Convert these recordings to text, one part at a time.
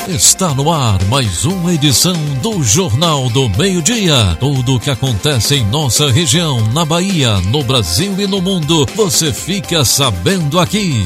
Está no ar mais uma edição do Jornal do Meio-Dia. Tudo o que acontece em nossa região, na Bahia, no Brasil e no mundo, você fica sabendo aqui.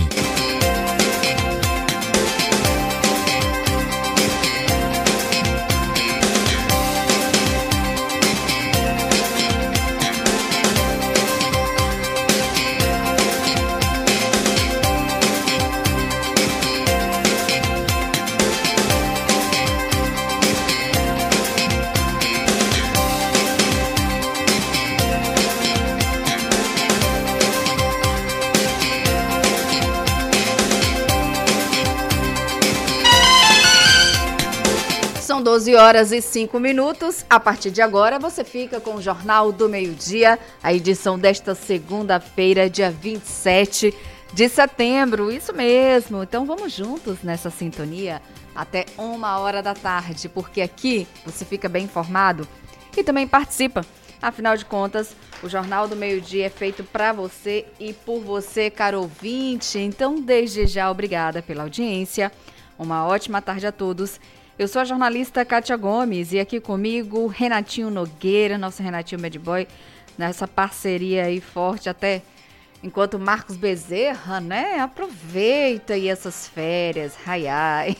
São 12 horas e 5 minutos. A partir de agora, você fica com o Jornal do Meio-Dia, a edição desta segunda-feira, dia 27 de setembro. Isso mesmo. Então, vamos juntos nessa sintonia até 1h da tarde, porque aqui você fica bem informado e também participa. Afinal de contas, o Jornal do Meio-Dia é feito para você e por você, caro ouvinte. Então, desde já, obrigada pela audiência. Uma ótima tarde a todos. Eu sou a jornalista Kátia Gomes e aqui comigo Renatinho Nogueira, nosso Renatinho Bad Boy, nessa parceria aí forte até enquanto Marcos Bezerra, né, aproveita aí essas férias, ai.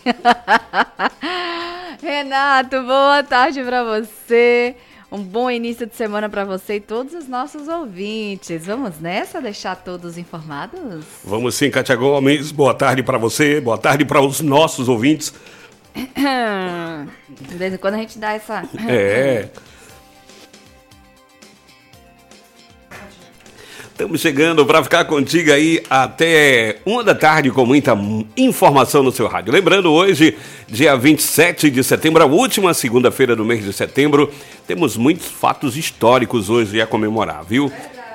Renato, boa tarde para você, um bom início de semana para você e todos os nossos ouvintes. Vamos nessa, deixar todos informados? Vamos sim, Kátia Gomes, boa tarde para você, boa tarde para os nossos ouvintes. De vez em quando a gente dá essa... Estamos chegando para ficar contigo aí até 1 da tarde com muita informação no seu rádio. Lembrando, hoje, dia 27 de setembro, a última segunda-feira do mês de setembro, temos muitos fatos históricos hoje a comemorar, viu?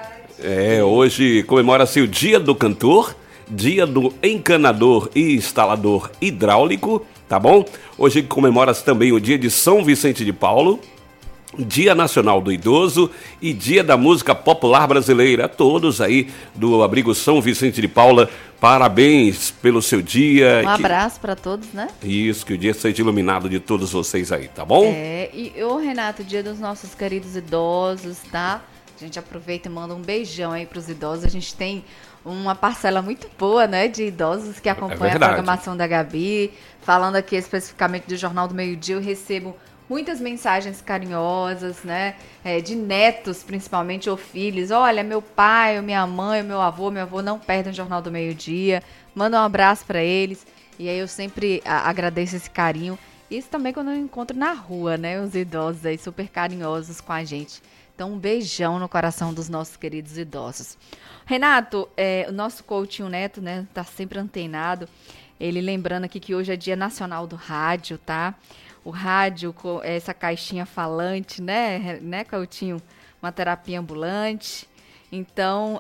Hoje comemora-se o Dia do Cantor, Dia do Encanador e Instalador Hidráulico, tá bom? Hoje comemora-se também o Dia de São Vicente de Paulo, Dia Nacional do Idoso e Dia da Música Popular Brasileira. Todos aí do Abrigo São Vicente de Paula, parabéns pelo seu dia. Um abraço para todos, né? Isso, que o dia seja iluminado de todos vocês aí, tá bom? E o Renato, Dia dos nossos queridos idosos, tá? A gente aproveita e manda um beijão aí pros idosos. A gente tem uma parcela muito boa, né, de idosos que acompanham a programação da Gabi. Falando aqui especificamente do Jornal do Meio-Dia, eu recebo muitas mensagens carinhosas, né, de netos principalmente, ou filhos. Olha, meu pai, minha mãe, meu avô não perdem o Jornal do Meio-Dia. Manda um abraço para eles. E aí eu sempre agradeço esse carinho. Isso também quando eu encontro na rua, né, os idosos aí super carinhosos com a gente. Então, um beijão no coração dos nossos queridos idosos. Renato, o nosso Coutinho Neto, né, tá sempre antenado. Ele lembrando aqui que hoje é Dia Nacional do Rádio, tá? O rádio, essa caixinha falante, né, Coutinho? Uma terapia ambulante. Então,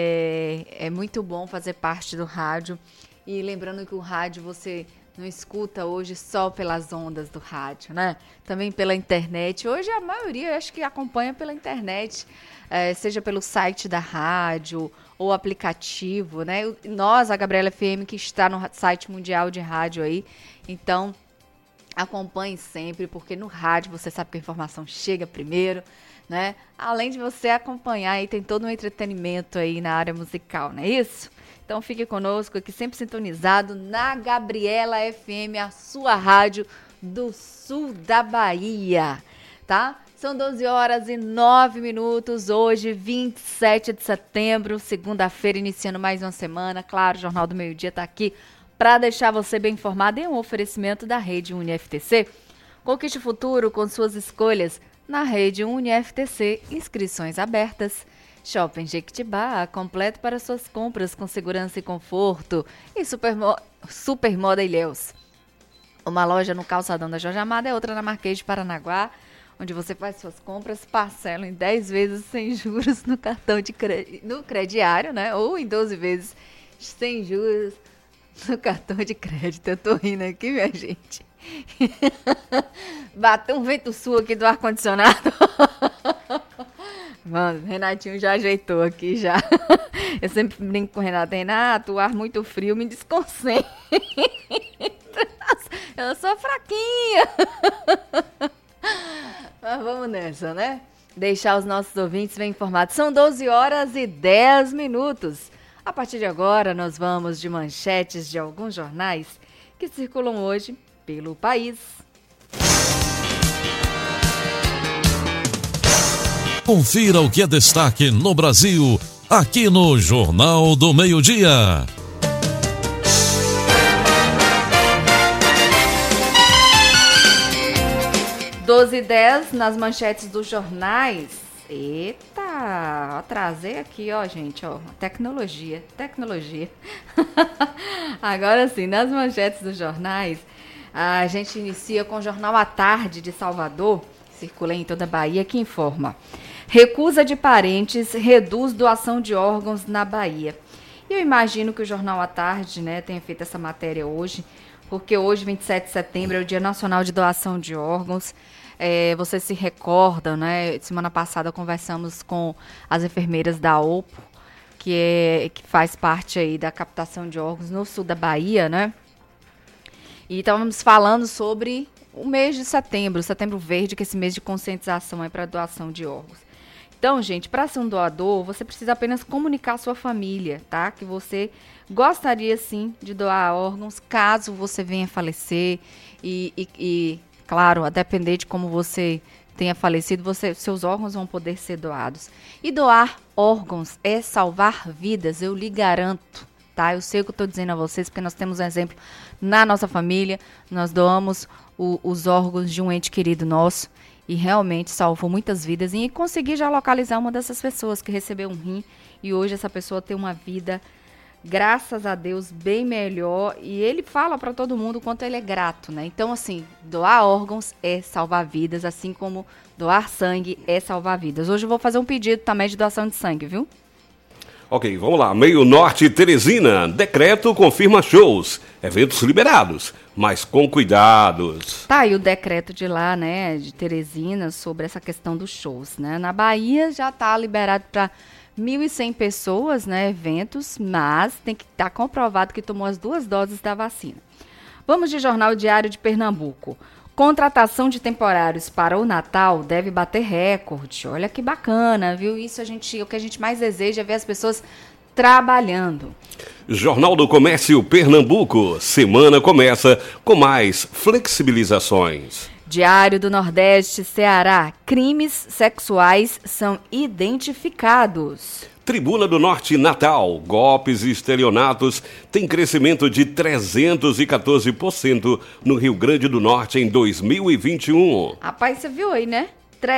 é muito bom fazer parte do rádio. E lembrando que o rádio você não escuta hoje só pelas ondas do rádio, né? Também pela internet. Hoje a maioria eu acho que acompanha pela internet, seja pelo site da rádio ou aplicativo, né? Nós, a Gabriela FM, que está no site mundial de rádio aí, então acompanhe sempre, porque no rádio você sabe que a informação chega primeiro, né? Além de você acompanhar, aí tem todo um entretenimento aí na área musical, não é isso? Então fique conosco aqui, sempre sintonizado na Gabriela FM, a sua rádio do sul da Bahia, tá? São 12 horas e 9 minutos, hoje 27 de setembro, segunda-feira, iniciando mais uma semana. Claro, o Jornal do Meio-Dia está aqui para deixar você bem informado em um oferecimento da Rede UniFTC. Conquiste o futuro com suas escolhas na Rede UniFTC, inscrições abertas. Shopping Jequitibá, completo para suas compras com segurança e conforto. E Supermoda Ilhéus. Uma loja no Calçadão da Jorge Amado e outra na Marquês de Paranaguá, onde você faz suas compras, parcela em 10 vezes sem juros no cartão de no crediário, né? Ou em 12 vezes sem juros no cartão de crédito. Eu tô rindo aqui, minha gente. Bateu um vento sul aqui do ar-condicionado. Mano, Renatinho já ajeitou aqui já. Eu sempre brinco com o Renato. Renato, o ar muito frio me desconcentra. Eu sou fraquinha. Mas vamos nessa, né? Deixar os nossos ouvintes bem informados. São 12h10. A partir de agora, nós vamos de manchetes de alguns jornais que circulam hoje pelo país. Confira o que é destaque no Brasil, aqui no Jornal do Meio-Dia. 12h10 nas manchetes dos jornais. Eita, atrasei aqui, ó, gente, ó, tecnologia. Agora sim, nas manchetes dos jornais, a gente inicia com o Jornal à Tarde de Salvador, circula em toda a Bahia, que informa: recusa de parentes reduz doação de órgãos na Bahia. E eu imagino que o Jornal à Tarde, né, tenha feito essa matéria hoje, porque hoje, 27 de setembro, é o Dia Nacional de Doação de Órgãos. Vocês se recordam, né? Semana passada conversamos com as enfermeiras da OPO, que faz parte aí da captação de órgãos no sul da Bahia, né? E estávamos falando sobre o mês de setembro, Setembro Verde, que é esse mês de conscientização aí para doação de órgãos. Então, gente, para ser um doador, você precisa apenas comunicar à sua família, tá? Que você gostaria, sim, de doar órgãos caso você venha falecer e claro, a depender de como você tenha falecido, seus órgãos vão poder ser doados. E doar órgãos é salvar vidas, eu lhe garanto, tá? Eu sei o que eu estou dizendo a vocês, porque nós temos um exemplo na nossa família, nós doamos os órgãos de um ente querido nosso e realmente salvou muitas vidas. E consegui já localizar uma dessas pessoas que recebeu um rim e hoje essa pessoa tem uma vida, graças a Deus, bem melhor, e ele fala para todo mundo o quanto ele é grato, né? Então, assim, doar órgãos é salvar vidas, assim como doar sangue é salvar vidas. Hoje eu vou fazer um pedido também de doação de sangue, viu? Ok, vamos lá. Meio Norte Teresina, decreto confirma shows, eventos liberados, mas com cuidados. Tá aí o decreto de lá, né, de Teresina, sobre essa questão dos shows, né? Na Bahia já tá liberado para 1.100 pessoas, né, eventos, mas tem que estar comprovado que tomou as 2 doses da vacina. Vamos de Jornal Diário de Pernambuco. Contratação de temporários para o Natal deve bater recorde. Olha que bacana, viu? Isso o que a gente mais deseja é ver as pessoas trabalhando. Jornal do Comércio Pernambuco. Semana começa com mais flexibilizações. Diário do Nordeste, Ceará. Crimes sexuais são identificados. Tribuna do Norte, Natal. Golpes e estelionatos têm crescimento de 314% no Rio Grande do Norte em 2021. Rapaz, você viu aí, né?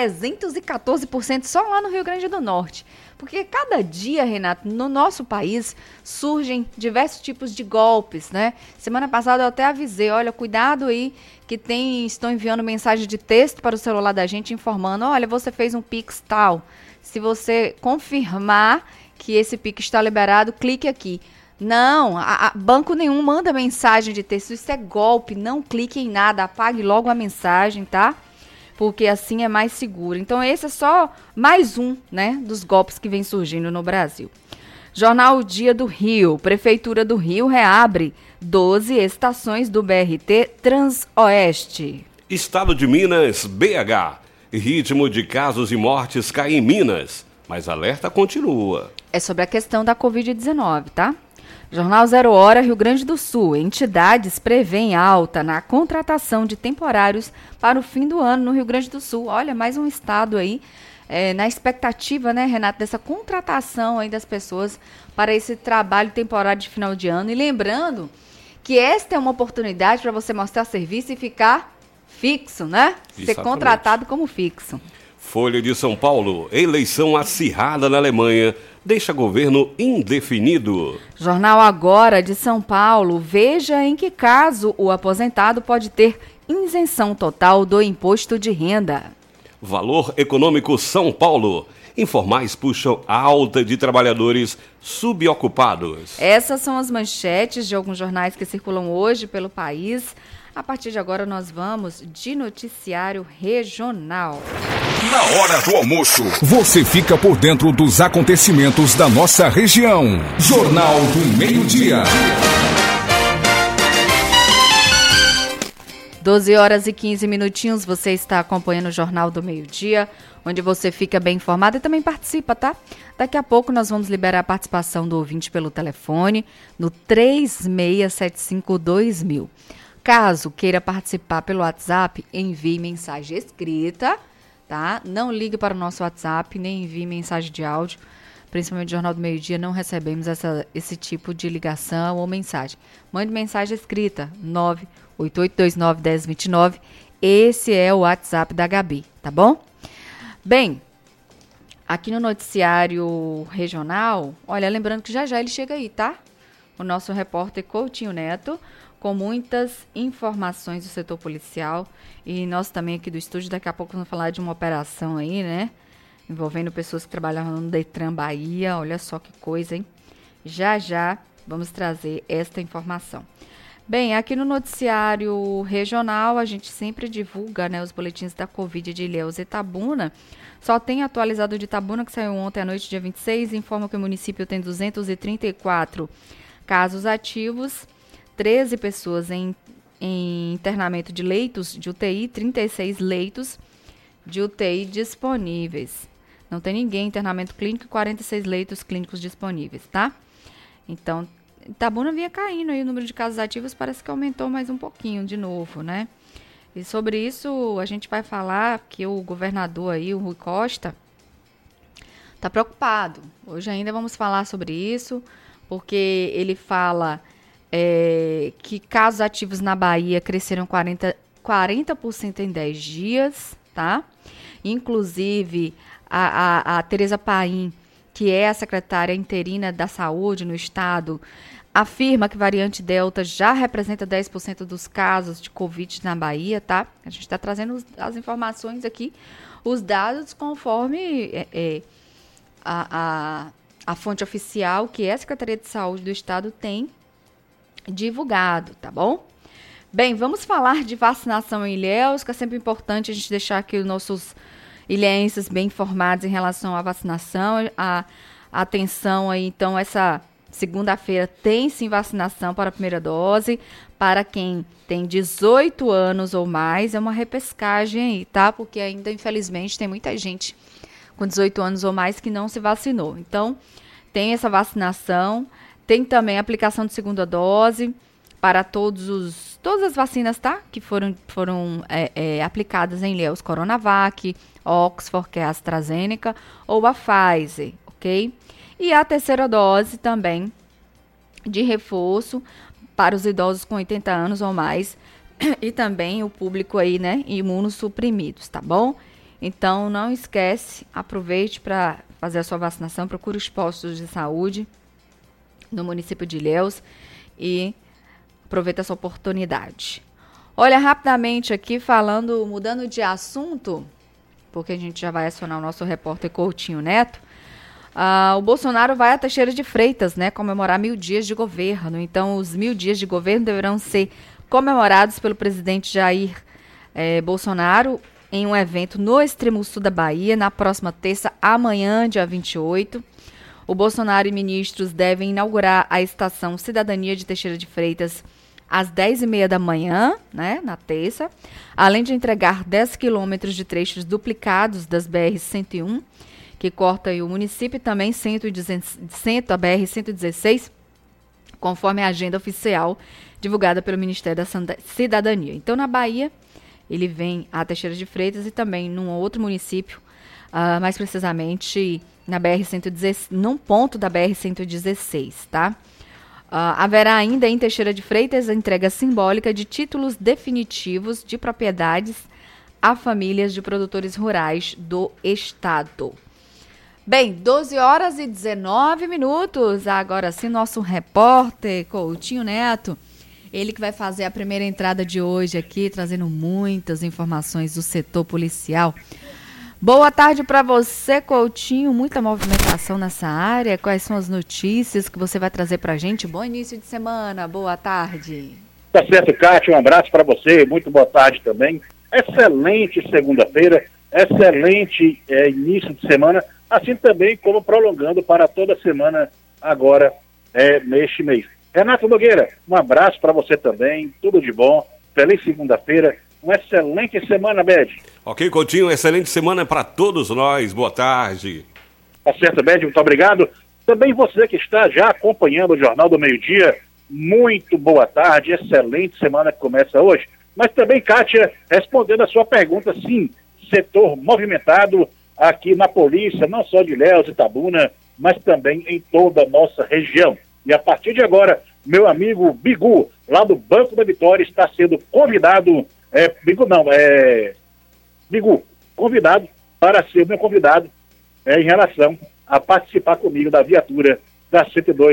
314% só lá no Rio Grande do Norte. Porque cada dia, Renato, no nosso país surgem diversos tipos de golpes, né? Semana passada eu até avisei, olha, cuidado aí, que estão enviando mensagem de texto para o celular da gente informando, olha, você fez um Pix tal. Se você confirmar que esse Pix está liberado, clique aqui. Não, banco nenhum manda mensagem de texto, isso é golpe, não clique em nada, apague logo a mensagem, tá? Porque assim é mais seguro. Então esse é só mais um, né, dos golpes que vem surgindo no Brasil. Jornal Dia do Rio. Prefeitura do Rio reabre 12 estações do BRT Transoeste. Estado de Minas, BH. Ritmo de casos e mortes cai em Minas, mas alerta continua. É sobre a questão da Covid-19, tá? Jornal 0 Hora, Rio Grande do Sul. Entidades prevêem alta na contratação de temporários para o fim do ano no Rio Grande do Sul. Olha, mais um estado aí na expectativa, né, Renato, dessa contratação aí das pessoas para esse trabalho temporário de final de ano. E lembrando que esta é uma oportunidade para você mostrar serviço e ficar fixo, né? Exatamente. Ser contratado como fixo. Folha de São Paulo. Eleição acirrada na Alemanha deixa governo indefinido. Jornal Agora de São Paulo. Veja em que caso o aposentado pode ter isenção total do imposto de renda. Valor Econômico São Paulo. Informais puxam alta de trabalhadores subocupados. Essas são as manchetes de alguns jornais que circulam hoje pelo país. A partir de agora nós vamos de noticiário regional. Na hora do almoço, você fica por dentro dos acontecimentos da nossa região. Jornal do Meio-Dia. 12 horas e 15 minutinhos, você está acompanhando o Jornal do Meio-Dia, onde você fica bem informado e também participa, tá? Daqui a pouco nós vamos liberar a participação do ouvinte pelo telefone no 36752000. Caso queira participar pelo WhatsApp, envie mensagem escrita, tá? Não ligue para o nosso WhatsApp, nem envie mensagem de áudio. Principalmente no Jornal do Meio-Dia, não recebemos esse tipo de ligação ou mensagem. Mande mensagem escrita, 988291029. Esse é o WhatsApp da Gabi, tá bom? Bem, aqui no noticiário regional, olha, lembrando que já ele chega aí, tá? O nosso repórter Coutinho Neto, com muitas informações do setor policial. E nós também aqui do estúdio, daqui a pouco vamos falar de uma operação aí, né? Envolvendo pessoas que trabalhavam no Detran Bahia. Olha só que coisa, hein? Já vamos trazer esta informação. Bem, aqui no noticiário regional, a gente sempre divulga, né, os boletins da Covid de Ilhéus e Itabuna. Só tem atualizado de Itabuna, que saiu ontem à noite, dia 26, informa que o município tem 234 casos ativos, 13 pessoas em internamento de leitos de UTI, 36 leitos de UTI disponíveis. Não tem ninguém em internamento clínico e 46 leitos clínicos disponíveis, tá? Então, Itabuna vinha caindo aí o número de casos ativos, parece que aumentou mais um pouquinho de novo, né? E sobre isso a gente vai falar que o governador aí, o Rui Costa, tá preocupado. Hoje ainda vamos falar sobre isso, porque ele fala que casos ativos na Bahia cresceram 40% em 10 dias, tá? Inclusive, a Tereza Paim, que é a secretária interina da Saúde no estado, afirma que a variante Delta já representa 10% dos casos de Covid na Bahia, tá? A gente está trazendo as informações aqui, os dados conforme a fonte oficial, que é a Secretaria de Saúde do estado, tem divulgado, tá bom? Bem, vamos falar de vacinação em Ilhéus, que é sempre importante a gente deixar aqui os nossos ilhéenses bem informados em relação à vacinação. A atenção aí, então, essa segunda-feira tem sim vacinação para a primeira dose. Para quem tem 18 anos ou mais, é uma repescagem aí, tá? Porque ainda, infelizmente, tem muita gente com 18 anos ou mais que não se vacinou. Então, tem essa vacinação. Tem também a aplicação de segunda dose para todas as vacinas, tá? Que foram aplicadas em Ilhéus, Coronavac, Oxford, que é a AstraZeneca, ou a Pfizer, ok? E a terceira dose também de reforço para os idosos com 80 anos ou mais e também o público aí, né, imunossuprimidos, tá bom? Então, não esquece, aproveite para fazer a sua vacinação, procure os postos de saúde no município de Ilhéus e aproveita essa oportunidade. Olha, rapidamente aqui mudando de assunto, porque a gente já vai acionar o nosso repórter Coutinho Neto. O Bolsonaro vai a Teixeira de Freitas, né, comemorar 1000 dias de governo. Então, os 1000 dias de governo deverão ser comemorados pelo presidente Jair Bolsonaro em um evento no extremo sul da Bahia, na próxima terça, amanhã, dia 28. O Bolsonaro e ministros devem inaugurar a estação Cidadania de Teixeira de Freitas às 10h30 da manhã, né, na terça, além de entregar 10 quilômetros de trechos duplicados das BR-101, que corta aí o município, e também a BR-116, conforme a agenda oficial divulgada pelo Ministério da Cidadania. Então, na Bahia, ele vem a Teixeira de Freitas e também num outro município, mais precisamente na BR-116, num ponto da BR-116, tá? Haverá ainda em Teixeira de Freitas a entrega simbólica de títulos definitivos de propriedades a famílias de produtores rurais do estado. Bem, 12 horas e 19 minutos. Agora sim, nosso repórter Coutinho Neto, ele que vai fazer a primeira entrada de hoje aqui, trazendo muitas informações do setor policial. Boa tarde para você, Coutinho. Muita movimentação nessa área. Quais são as notícias que você vai trazer para a gente? Bom início de semana. Boa tarde. Tá certo, Kátia. Um abraço para você. Muito boa tarde também. Excelente segunda-feira. Excelente início de semana. Assim também como prolongando para toda semana agora neste mês. Renato Nogueira, um abraço para você também. Tudo de bom. feliz segunda-feira, uma excelente semana, Bede. Ok, Coutinho, excelente semana para todos nós, boa tarde. Tá certo, Bede, muito obrigado. Também você que está já acompanhando o Jornal do Meio-Dia, muito boa tarde, excelente semana que começa hoje. Mas também, Kátia, respondendo a sua pergunta, sim, setor movimentado aqui na polícia, não só de Ilhéus e Itabuna, mas também em toda a nossa região. E a partir de agora, meu amigo Bigu, lá do Banco da Vitória, está sendo convidado, Bigu, convidado para ser meu convidado em relação a participar comigo da viatura da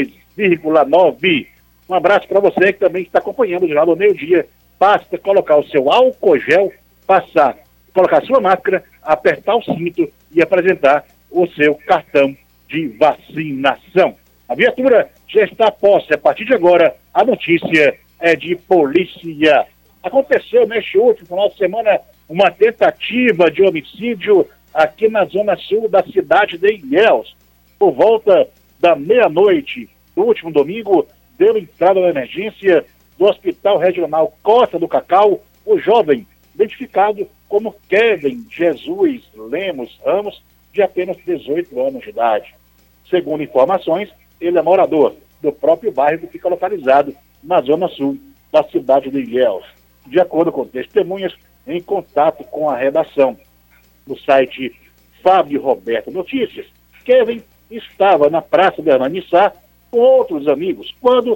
102,9. Um abraço para você que também está acompanhando o Jornal do Meio-Dia. Basta colocar o seu álcool gel, colocar a sua máscara, apertar o cinto e apresentar o seu cartão de vacinação. A viatura já está a posse. A partir de agora, a notícia é de polícia. Aconteceu neste último final de semana uma tentativa de homicídio aqui na zona sul da cidade de Ilhéus. Por volta da meia-noite do último domingo, deu entrada na emergência do Hospital Regional Costa do Cacau o jovem, identificado como Kevin Jesus Lemos Ramos, de apenas 18 anos de idade. Segundo informações, ele é morador do próprio bairro que fica localizado na zona sul da cidade de Ilhéus. De acordo com testemunhas, em contato com a redação do site Fábio Roberto Notícias, Kevin estava na Praça de Armanissá com outros amigos, quando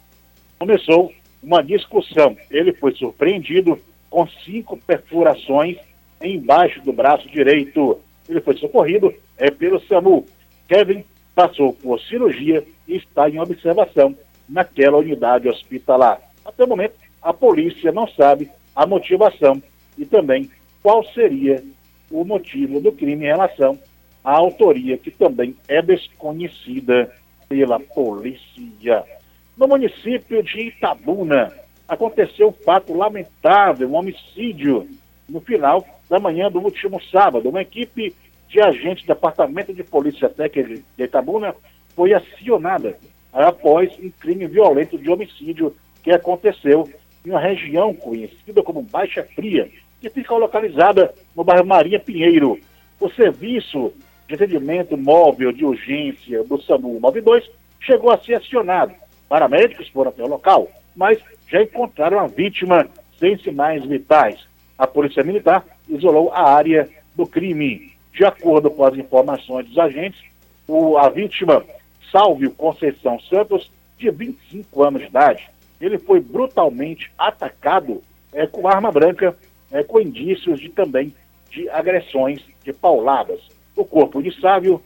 começou uma discussão. Ele foi surpreendido com 5 perfurações embaixo do braço direito. Ele foi socorrido pelo SAMU. Kevin passou por cirurgia e está em observação naquela unidade hospitalar. Até o momento, a polícia não sabe a motivação e também qual seria o motivo do crime em relação à autoria, que também é desconhecida pela polícia. No município de Itabuna, aconteceu um fato lamentável, um homicídio, no final da manhã do último sábado. Uma equipe de agentes do Departamento de Polícia Técnica de Itabuna foi acionada após um crime violento de homicídio que aconteceu em uma região conhecida como Baixa Fria, que fica localizada no bairro Maria Pinheiro. O serviço de atendimento móvel de urgência do SAMU 92 chegou a ser acionado. Paramédicos foram até o local, mas já encontraram a vítima sem sinais vitais. A Polícia Militar isolou a área do crime. De acordo com as informações dos agentes, a vítima, Sálvio Conceição Santos, de 25 anos de idade, ele foi brutalmente atacado com arma branca, com indícios de agressões, de pauladas. O corpo de Sálvio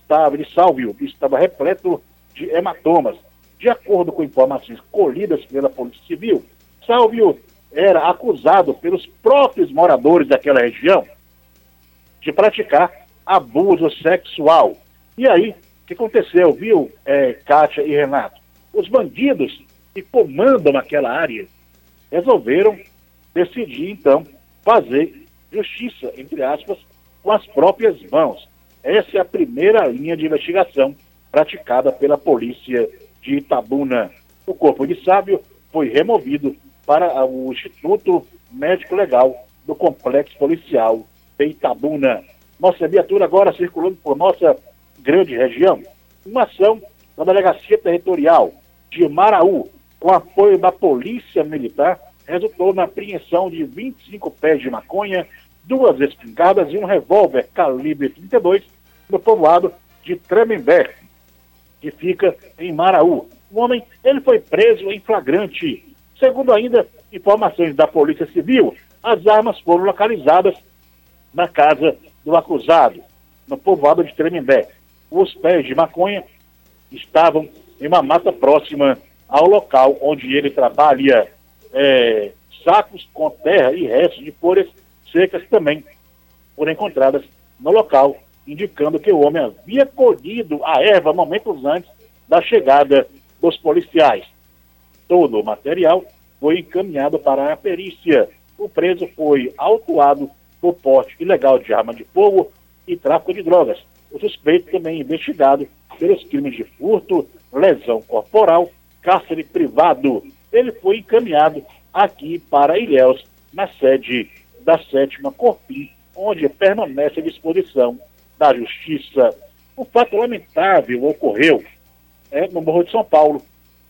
estava repleto de hematomas. De acordo com informações colhidas pela Polícia Civil, Sálvio era acusado pelos próprios moradores daquela região de praticar abuso sexual. E aí, o que aconteceu, viu, Kátia e Renato? Os bandidos que comandam aquela área resolveram decidir, então, fazer justiça, entre aspas, com as próprias mãos. Essa é a primeira linha de investigação praticada pela polícia de Itabuna. O corpo de Sálvio foi removido para o Instituto Médico Legal do Complexo Policial de Itabuna. Nossa viatura agora circulando por nossa grande região. Uma ação da Delegacia Territorial de Maraú, com apoio da Polícia Militar, resultou na apreensão de 25 pés de maconha, 2 espingardas e um revólver calibre 32 no povoado de Tremembé, que fica em Maraú. O homem, ele foi preso em flagrante. Segundo ainda informações da Polícia Civil, as armas foram localizadas na casa do acusado, no povoado de Tremembé. Os pés de maconha estavam em uma mata próxima ao local onde ele trabalha. Sacos com terra e restos de folhas secas também foram encontradas no local, indicando que o homem havia colhido a erva momentos antes da chegada dos policiais. Todo o material foi encaminhado para a perícia. O preso foi autuado por porte ilegal de arma de fogo e tráfico de drogas. O suspeito também é investigado pelos crimes de furto, lesão corporal, cárcere privado. Ele foi encaminhado aqui para Ilhéus, na sede da 7ª Corpim, onde permanece à disposição da Justiça. Um fato lamentável ocorreu no Morro de São Paulo.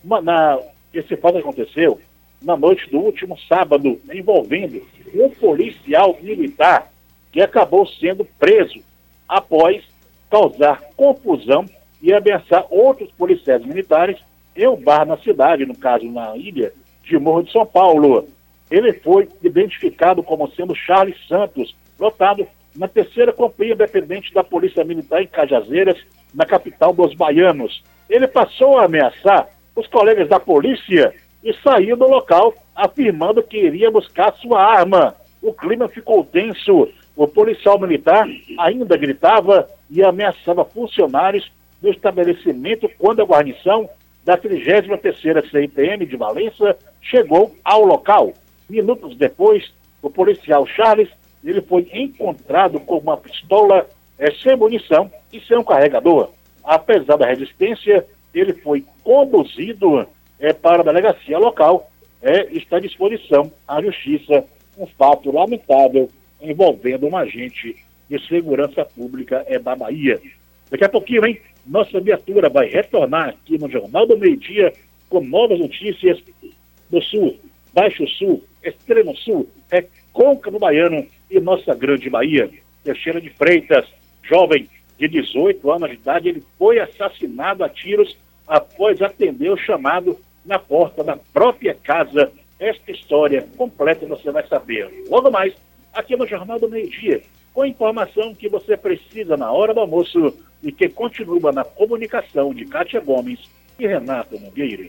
Esse fato aconteceu na noite do último sábado, envolvendo um policial militar que acabou sendo preso após causar confusão e ameaçar outros policiais militares em um bar na cidade, no caso na ilha de Morro de São Paulo. Ele foi identificado como sendo Charles Santos, lotado na 3ª Companhia Independente da Polícia Militar em Cajazeiras, na capital dos baianos. Ele passou a ameaçar os colegas da polícia e saiu do local afirmando que iria buscar sua arma. O clima ficou tenso. O policial militar ainda gritava e ameaçava funcionários do estabelecimento quando a guarnição da 33ª CIPM de Valença chegou ao local. Minutos depois, o policial Charles ele foi encontrado com uma pistola sem munição e sem um carregador. Apesar da resistência, ele foi conduzido para a delegacia local. Está à disposição à Justiça. Um fato lamentável envolvendo um agente de segurança pública da Bahia. Daqui a pouquinho, nossa viatura vai retornar aqui no Jornal do Meio-Dia com novas notícias do Sul, Baixo Sul, Extremo Sul, Recôncavo Baiano e nossa grande Bahia. Teixeira de Freitas, jovem de 18 anos de idade, ele foi assassinado a tiros após atender o chamado na porta da própria casa. Esta história completa você vai saber logo mais aqui no Jornal do Meio-Dia, com informação que você precisa na hora do almoço e que continua na comunicação de Kátia Gomes e Renato Nogueira.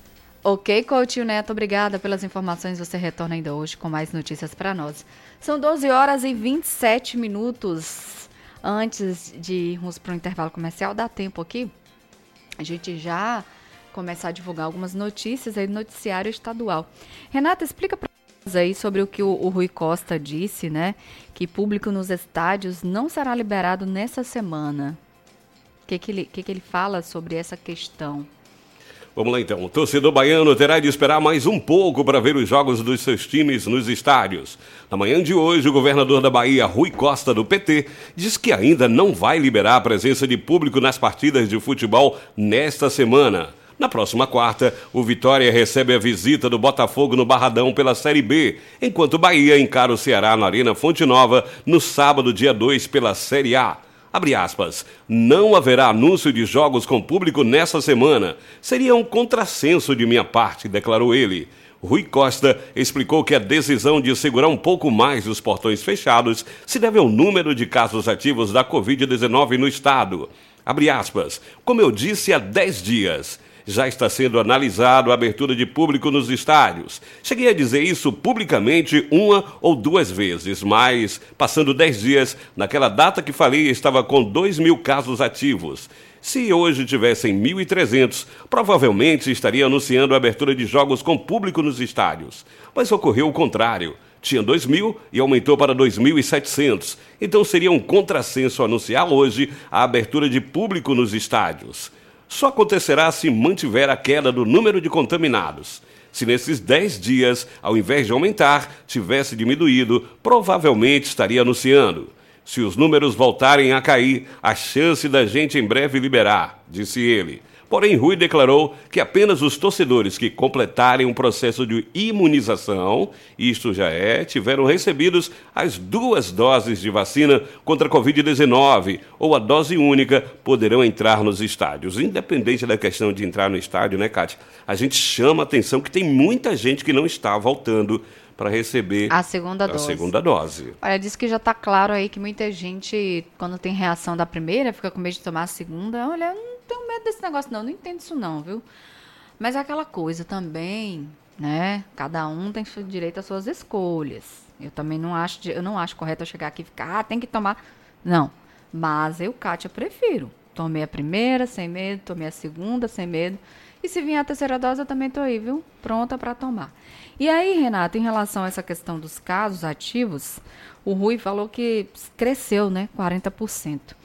Ok, Coutinho Neto, obrigada pelas informações. Você retorna ainda hoje com mais notícias para nós. São 12h27. Antes de irmos para o intervalo comercial, dá tempo aqui a gente já começar a divulgar algumas notícias aí do noticiário estadual. Renata, explica para nós aí sobre o que o Rui Costa disse, né? Que público nos estádios não será liberado nessa semana. O que ele fala sobre essa questão? Vamos lá então, o torcedor baiano terá de esperar mais um pouco para ver os jogos dos seus times nos estádios. Na manhã de hoje, o governador da Bahia, Rui Costa, do PT, diz que ainda não vai liberar a presença de público nas partidas de futebol nesta semana. Na próxima quarta, o Vitória recebe a visita do Botafogo no Barradão pela Série B, enquanto o Bahia encara o Ceará na Arena Fonte Nova no sábado, dia 2, pela Série A. Abre aspas, não haverá anúncio de jogos com público nessa semana. Seria um contrassenso de minha parte, declarou ele. Rui Costa explicou que a decisão de segurar um pouco mais os portões fechados se deve ao número de casos ativos da Covid-19 no estado. Abre aspas, como eu disse há 10 dias... já está sendo analisado a abertura de público nos estádios. Cheguei a dizer isso publicamente 1 ou 2 vezes, mas, passando 10 dias, naquela data que falei, estava com 2.000 casos ativos. Se hoje tivessem 1.300, provavelmente estaria anunciando a abertura de jogos com público nos estádios. Mas ocorreu o contrário. Tinha 2.000 e aumentou para 2.700. Então seria um contrassenso anunciar hoje a abertura de público nos estádios. Só acontecerá se mantiver a queda do número de contaminados. Se nesses 10 dias, ao invés de aumentar, tivesse diminuído, provavelmente estaria anunciando. Se os números voltarem a cair, a chance da gente em breve liberar, disse ele. Porém, Rui declarou que apenas os torcedores que completarem um processo de imunização, isto já tiveram recebidos as 2 doses de vacina contra a Covid-19 ou a dose única, poderão entrar nos estádios. Independente da questão de entrar no estádio, né, Kátia? A gente chama a atenção que tem muita gente que não está voltando para receber a segunda dose. Olha, diz que já está claro aí que muita gente, quando tem reação da primeira, fica com medo de tomar a segunda. Olha, eu não tenho medo desse negócio não entendo isso não, viu? Mas é aquela coisa também, né? Cada um tem direito às suas escolhas. Eu também não acho correto eu chegar aqui e ficar, tem que tomar. Não, mas eu, Kátia, prefiro. Tomei a primeira sem medo, tomei a segunda sem medo. E se vier a terceira dose, eu também tô aí, viu? Pronta para tomar. E aí, Renata, em relação a essa questão dos casos ativos, o Rui falou que cresceu, né? 40%.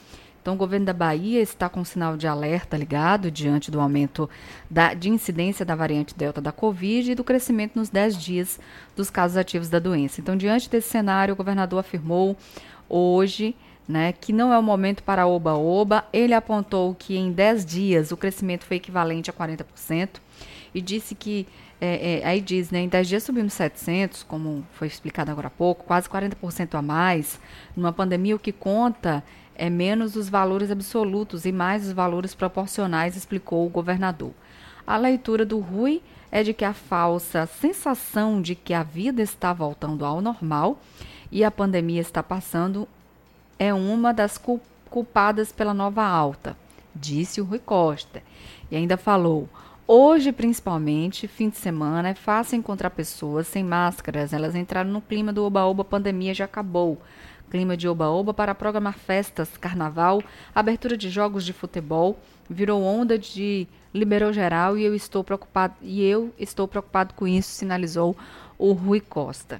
Então, o governo da Bahia está com sinal de alerta ligado diante do aumento de incidência da variante Delta da Covid e do crescimento nos 10 dias dos casos ativos da doença. Então, diante desse cenário, o governador afirmou hoje, né, que não é o momento para oba-oba. Ele apontou que em 10 dias o crescimento foi equivalente a 40% e disse que, aí diz, né, em 10 dias subimos 700, como foi explicado agora há pouco, quase 40% a mais. Numa pandemia, o que conta é menos os valores absolutos e mais os valores proporcionais, explicou o governador. A leitura do Rui é de que a falsa sensação de que a vida está voltando ao normal e a pandemia está passando é uma das culpadas pela nova alta, disse o Rui Costa. E ainda falou, hoje principalmente, fim de semana, é fácil encontrar pessoas sem máscaras. Elas entraram no clima do oba-oba, pandemia já acabou. Clima de oba-oba para programar festas, carnaval, abertura de jogos de futebol, virou onda de liberou geral e eu estou preocupado com isso, sinalizou o Rui Costa.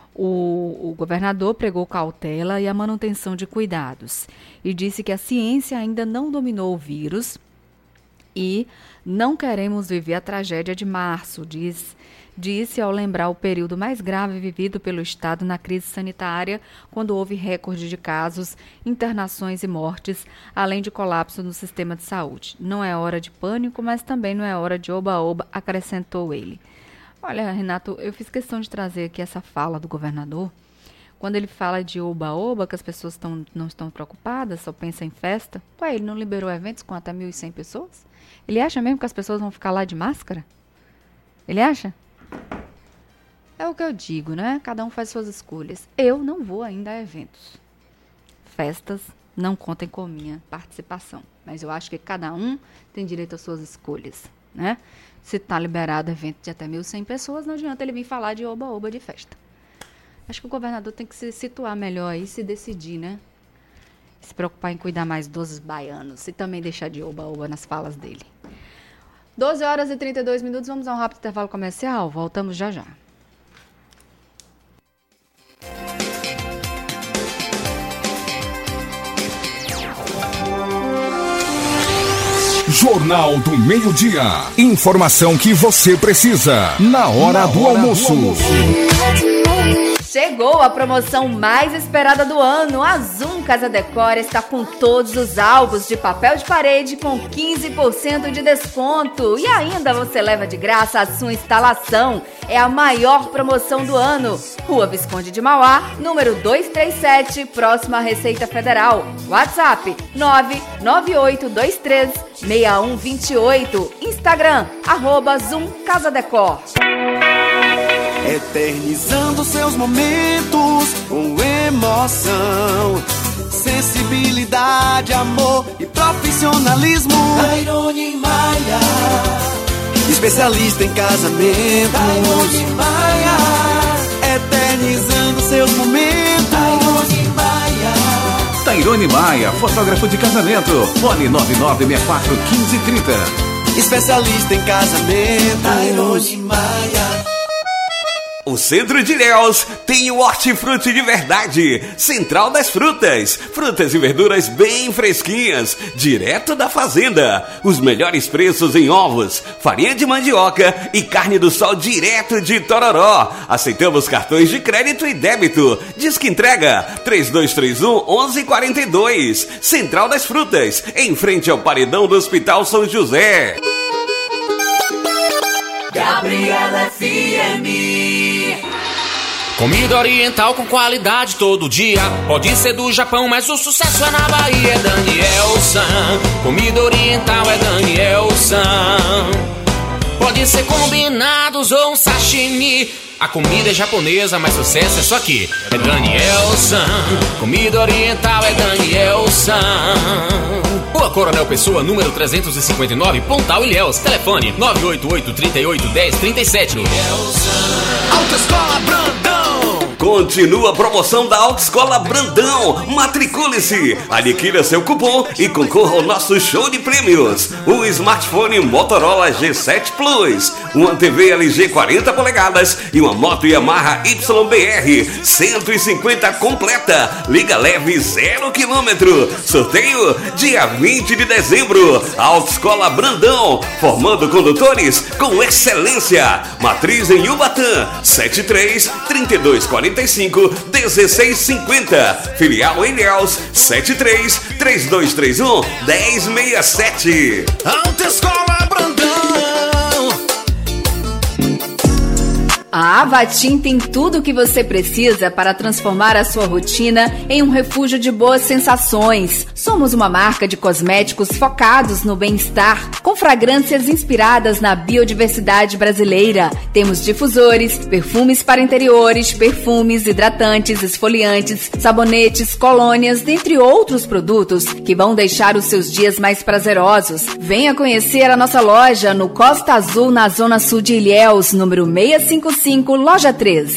O governador pregou cautela e a manutenção de cuidados e disse que a ciência ainda não dominou o vírus e não queremos viver a tragédia de março, disse ao lembrar o período mais grave vivido pelo Estado na crise sanitária, quando houve recorde de casos, internações e mortes, além de colapso no sistema de saúde. Não é hora de pânico, mas também não é hora de oba-oba, acrescentou ele. Olha, Renato, eu fiz questão de trazer aqui essa fala do governador. Quando ele fala de oba-oba, que as pessoas não estão preocupadas, só pensam em festa. Ué, ele não liberou eventos com até 1.100 pessoas? Ele acha mesmo que as pessoas vão ficar lá de máscara? Ele acha? É o que eu digo, né? Cada um faz suas escolhas. Eu não vou ainda a eventos. Festas não contem com minha participação. Mas eu acho que cada um tem direito às suas escolhas, né? Se está liberado evento de até 1.100 pessoas, não adianta ele vir falar de oba-oba de festa. Acho que o governador tem que se situar melhor aí, se decidir, né? Se preocupar em cuidar mais dos baianos e também deixar de oba-oba nas falas dele. 12 horas e 32 minutos, vamos a um rápido intervalo comercial. Voltamos já já. Jornal do Meio-Dia. Informação que você precisa na hora do almoço. Chegou a promoção mais esperada do ano. A Zoom Casa Decor está com todos os álbuns de papel de parede com 15% de desconto. E ainda você leva de graça a sua instalação. É a maior promoção do ano. Rua Visconde de Mauá, número 237, próximo à Receita Federal. WhatsApp 998236128. Instagram, @Zoom Casa Decor. Eternizando seus momentos com emoção, sensibilidade, amor e profissionalismo. Tairone Maia, especialista em casamentos. Tairone Maia, eternizando seus momentos. Tairone Maia. Tairone Maia, fotógrafo de casamento. Fone 9964-1530. Especialista em casamento. Tairone Maia. O Centro de Ilhéus tem o hortifruti de verdade. Central das Frutas. Frutas e verduras bem fresquinhas, direto da fazenda. Os melhores preços em ovos, farinha de mandioca e carne do sol direto de Tororó. Aceitamos cartões de crédito e débito. Disque entrega 3231-1142. Central das Frutas, em frente ao paredão do Hospital São José. Gabriela FM. Comida oriental com qualidade todo dia. Pode ser do Japão, mas o sucesso é na Bahia. É Danielson. Comida oriental é Danielson. Pode ser combinados ou um sashimi. A comida é japonesa, mas sucesso é só aqui. É Danielson. Comida oriental é Danielson. Rua Coronel Pessoa, número 359, Pontal, Ilhéus. Telefone 988-38-1037. Autoescola Brandão. Continua a promoção da Autoescola Brandão. Matricule-se, adquira seu cupom e concorra ao nosso show de prêmios. Um smartphone Motorola G7 Plus, uma TV LG 40 polegadas e uma moto Yamaha YBR 150 completa. Liga leve 0 km. Sorteio dia 20 de dezembro. Autoescola Brandão, formando condutores com excelência. Matriz em Ubatã, 73-3245-1650. Filial em Ilhéus, 73-3231-1067. Autoescola Brandão. A Avatim tem tudo o que você precisa para transformar a sua rotina em um refúgio de boas sensações. Somos uma marca de cosméticos focados no bem-estar, com fragrâncias inspiradas na biodiversidade brasileira. Temos difusores, perfumes para interiores, perfumes, hidratantes, esfoliantes, sabonetes, colônias, dentre outros produtos que vão deixar os seus dias mais prazerosos. Venha conhecer a nossa loja no Costa Azul, na Zona Sul de Ilhéus, número 655, loja 3.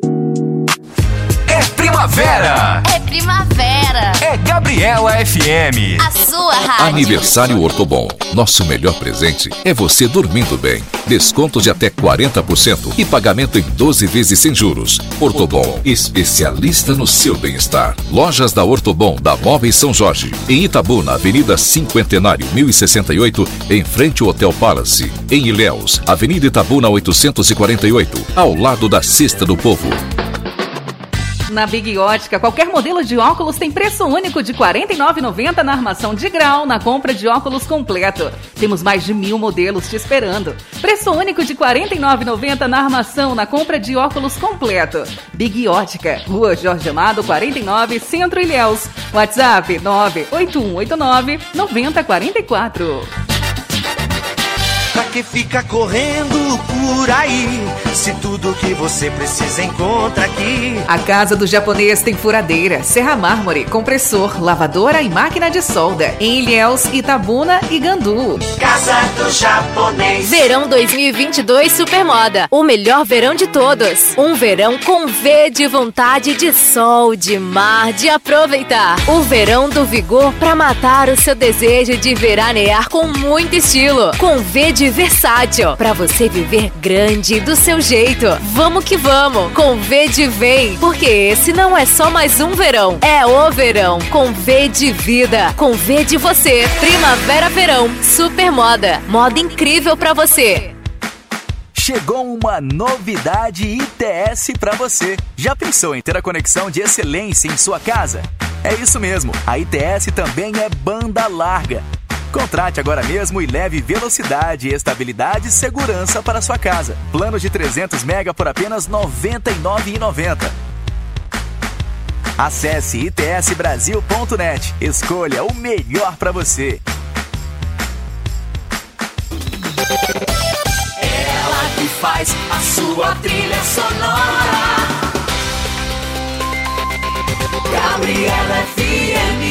É primavera! É primavera! É Gabriela FM! A sua rádio! Aniversário Ortobon. Nosso melhor presente é você dormindo bem. Desconto de até 40% e pagamento em 12 vezes sem juros. Ortobon, especialista no seu bem-estar. Lojas da Ortobon, da Móveis São Jorge. Em Itabu, na Avenida Cinquentenário, 1068, em frente ao Hotel Palace. Em Ilhéus, Avenida Itabuna 848, ao lado da Cesta do Povo. Na Big Ótica, qualquer modelo de óculos tem preço único de R$ 49,90 na armação de grau na compra de óculos completo. Temos mais de 1.000 modelos te esperando. Preço único de R$ 49,90 na armação na compra de óculos completo. Big Ótica, Rua Jorge Amado 49, Centro Ilhéus. WhatsApp 98189-9044. Pra que fica correndo por aí, se tudo que você precisa encontra aqui? A Casa do Japonês tem furadeira, serra mármore, compressor, lavadora e máquina de solda. Em Ilhéus, Itabuna e Gandu. Casa do Japonês. Verão 2022 Supermoda. O melhor verão de todos. Um verão com V de vontade, de sol, de mar, de aproveitar. O verão do vigor pra matar o seu desejo de veranear com muito estilo. Com V de versátil, pra você viver grande do seu jeito. Vamos que vamos, com V de vem, porque esse não é só mais um verão, é o verão, com V de vida, com V de você. Primavera-verão, Supermoda, moda incrível pra você. Chegou uma novidade ITS pra você. Já pensou em ter a conexão de excelência em sua casa? É isso mesmo, a ITS também é banda larga. Contrate agora mesmo e leve velocidade, estabilidade e segurança para sua casa. Plano de 300 MB por apenas R$ 99,90. Acesse itsbrasil.net. Escolha o melhor para você. Ela que faz a sua trilha sonora. Gabriela FM.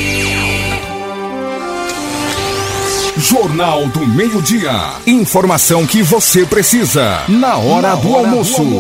Jornal do Meio-Dia. Informação que você precisa na hora do almoço.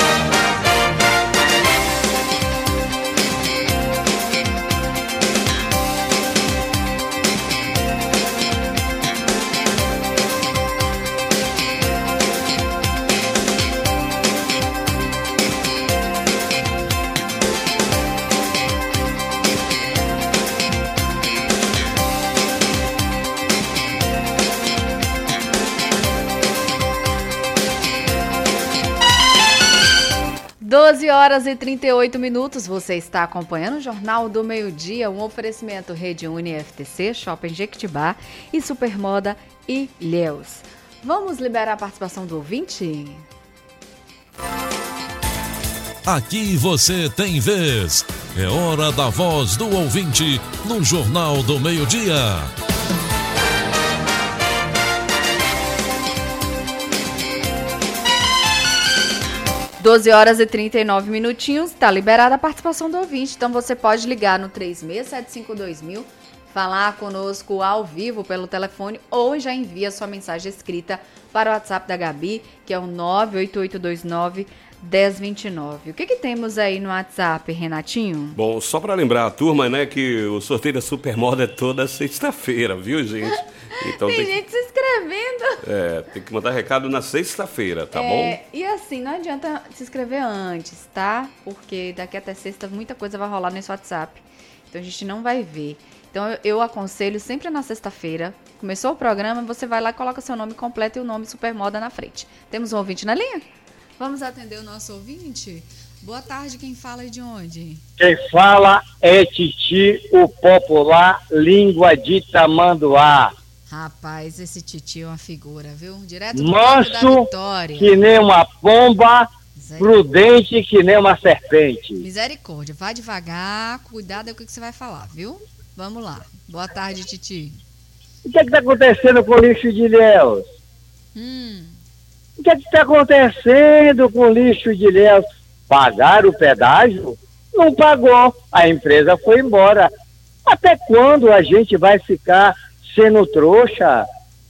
12 horas e 38 minutos, você está acompanhando o Jornal do Meio-Dia, um oferecimento Rede Uni FTC, Shopping Jequitibá e Supermoda Ilhéus. Vamos liberar a participação do ouvinte? Aqui você tem vez. É hora da voz do ouvinte no Jornal do Meio-Dia. 12 horas e 39 minutinhos, está liberada a participação do ouvinte, então você pode ligar no 36752000, falar conosco ao vivo pelo telefone ou já envia sua mensagem escrita para o WhatsApp da Gabi, que é o 98829-1029. O que temos aí no WhatsApp, Renatinho? Bom, só para lembrar a turma, né, que o sorteio da Supermoda é toda sexta-feira, viu, gente? Então tem gente se inscrevendo. Tem que mandar recado na sexta-feira, tá bom? E assim, não adianta se inscrever antes, tá? Porque daqui até sexta muita coisa vai rolar nesse WhatsApp. Então a gente não vai ver. Então eu aconselho sempre na sexta-feira, começou o programa, você vai lá e coloca seu nome completo e o nome Supermoda na frente. Temos um ouvinte na linha? Vamos atender o nosso ouvinte? Boa tarde, quem fala e de onde? Quem fala é Titi, o popular língua de Tamanduá. Rapaz, esse Titi é uma figura, viu? Direto do manso da Vitória. Que nem uma pomba, prudente que nem uma serpente. Misericórdia, vai devagar, cuidado com o que você vai falar, viu? Vamos lá. Boa tarde, Titi. O que está acontecendo com o lixo de Ilhéus? O que está acontecendo com o lixo de Ilhéus? Pagaram o pedágio? Não pagou. A empresa foi embora. Até quando a gente vai ficar sendo trouxa?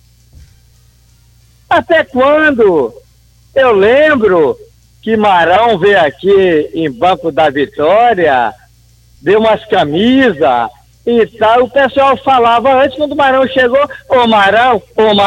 Até quando? Eu lembro que Marão veio aqui em Banco da Vitória, deu umas camisas e tal. O pessoal falava antes, quando o Marão chegou, ô Marão,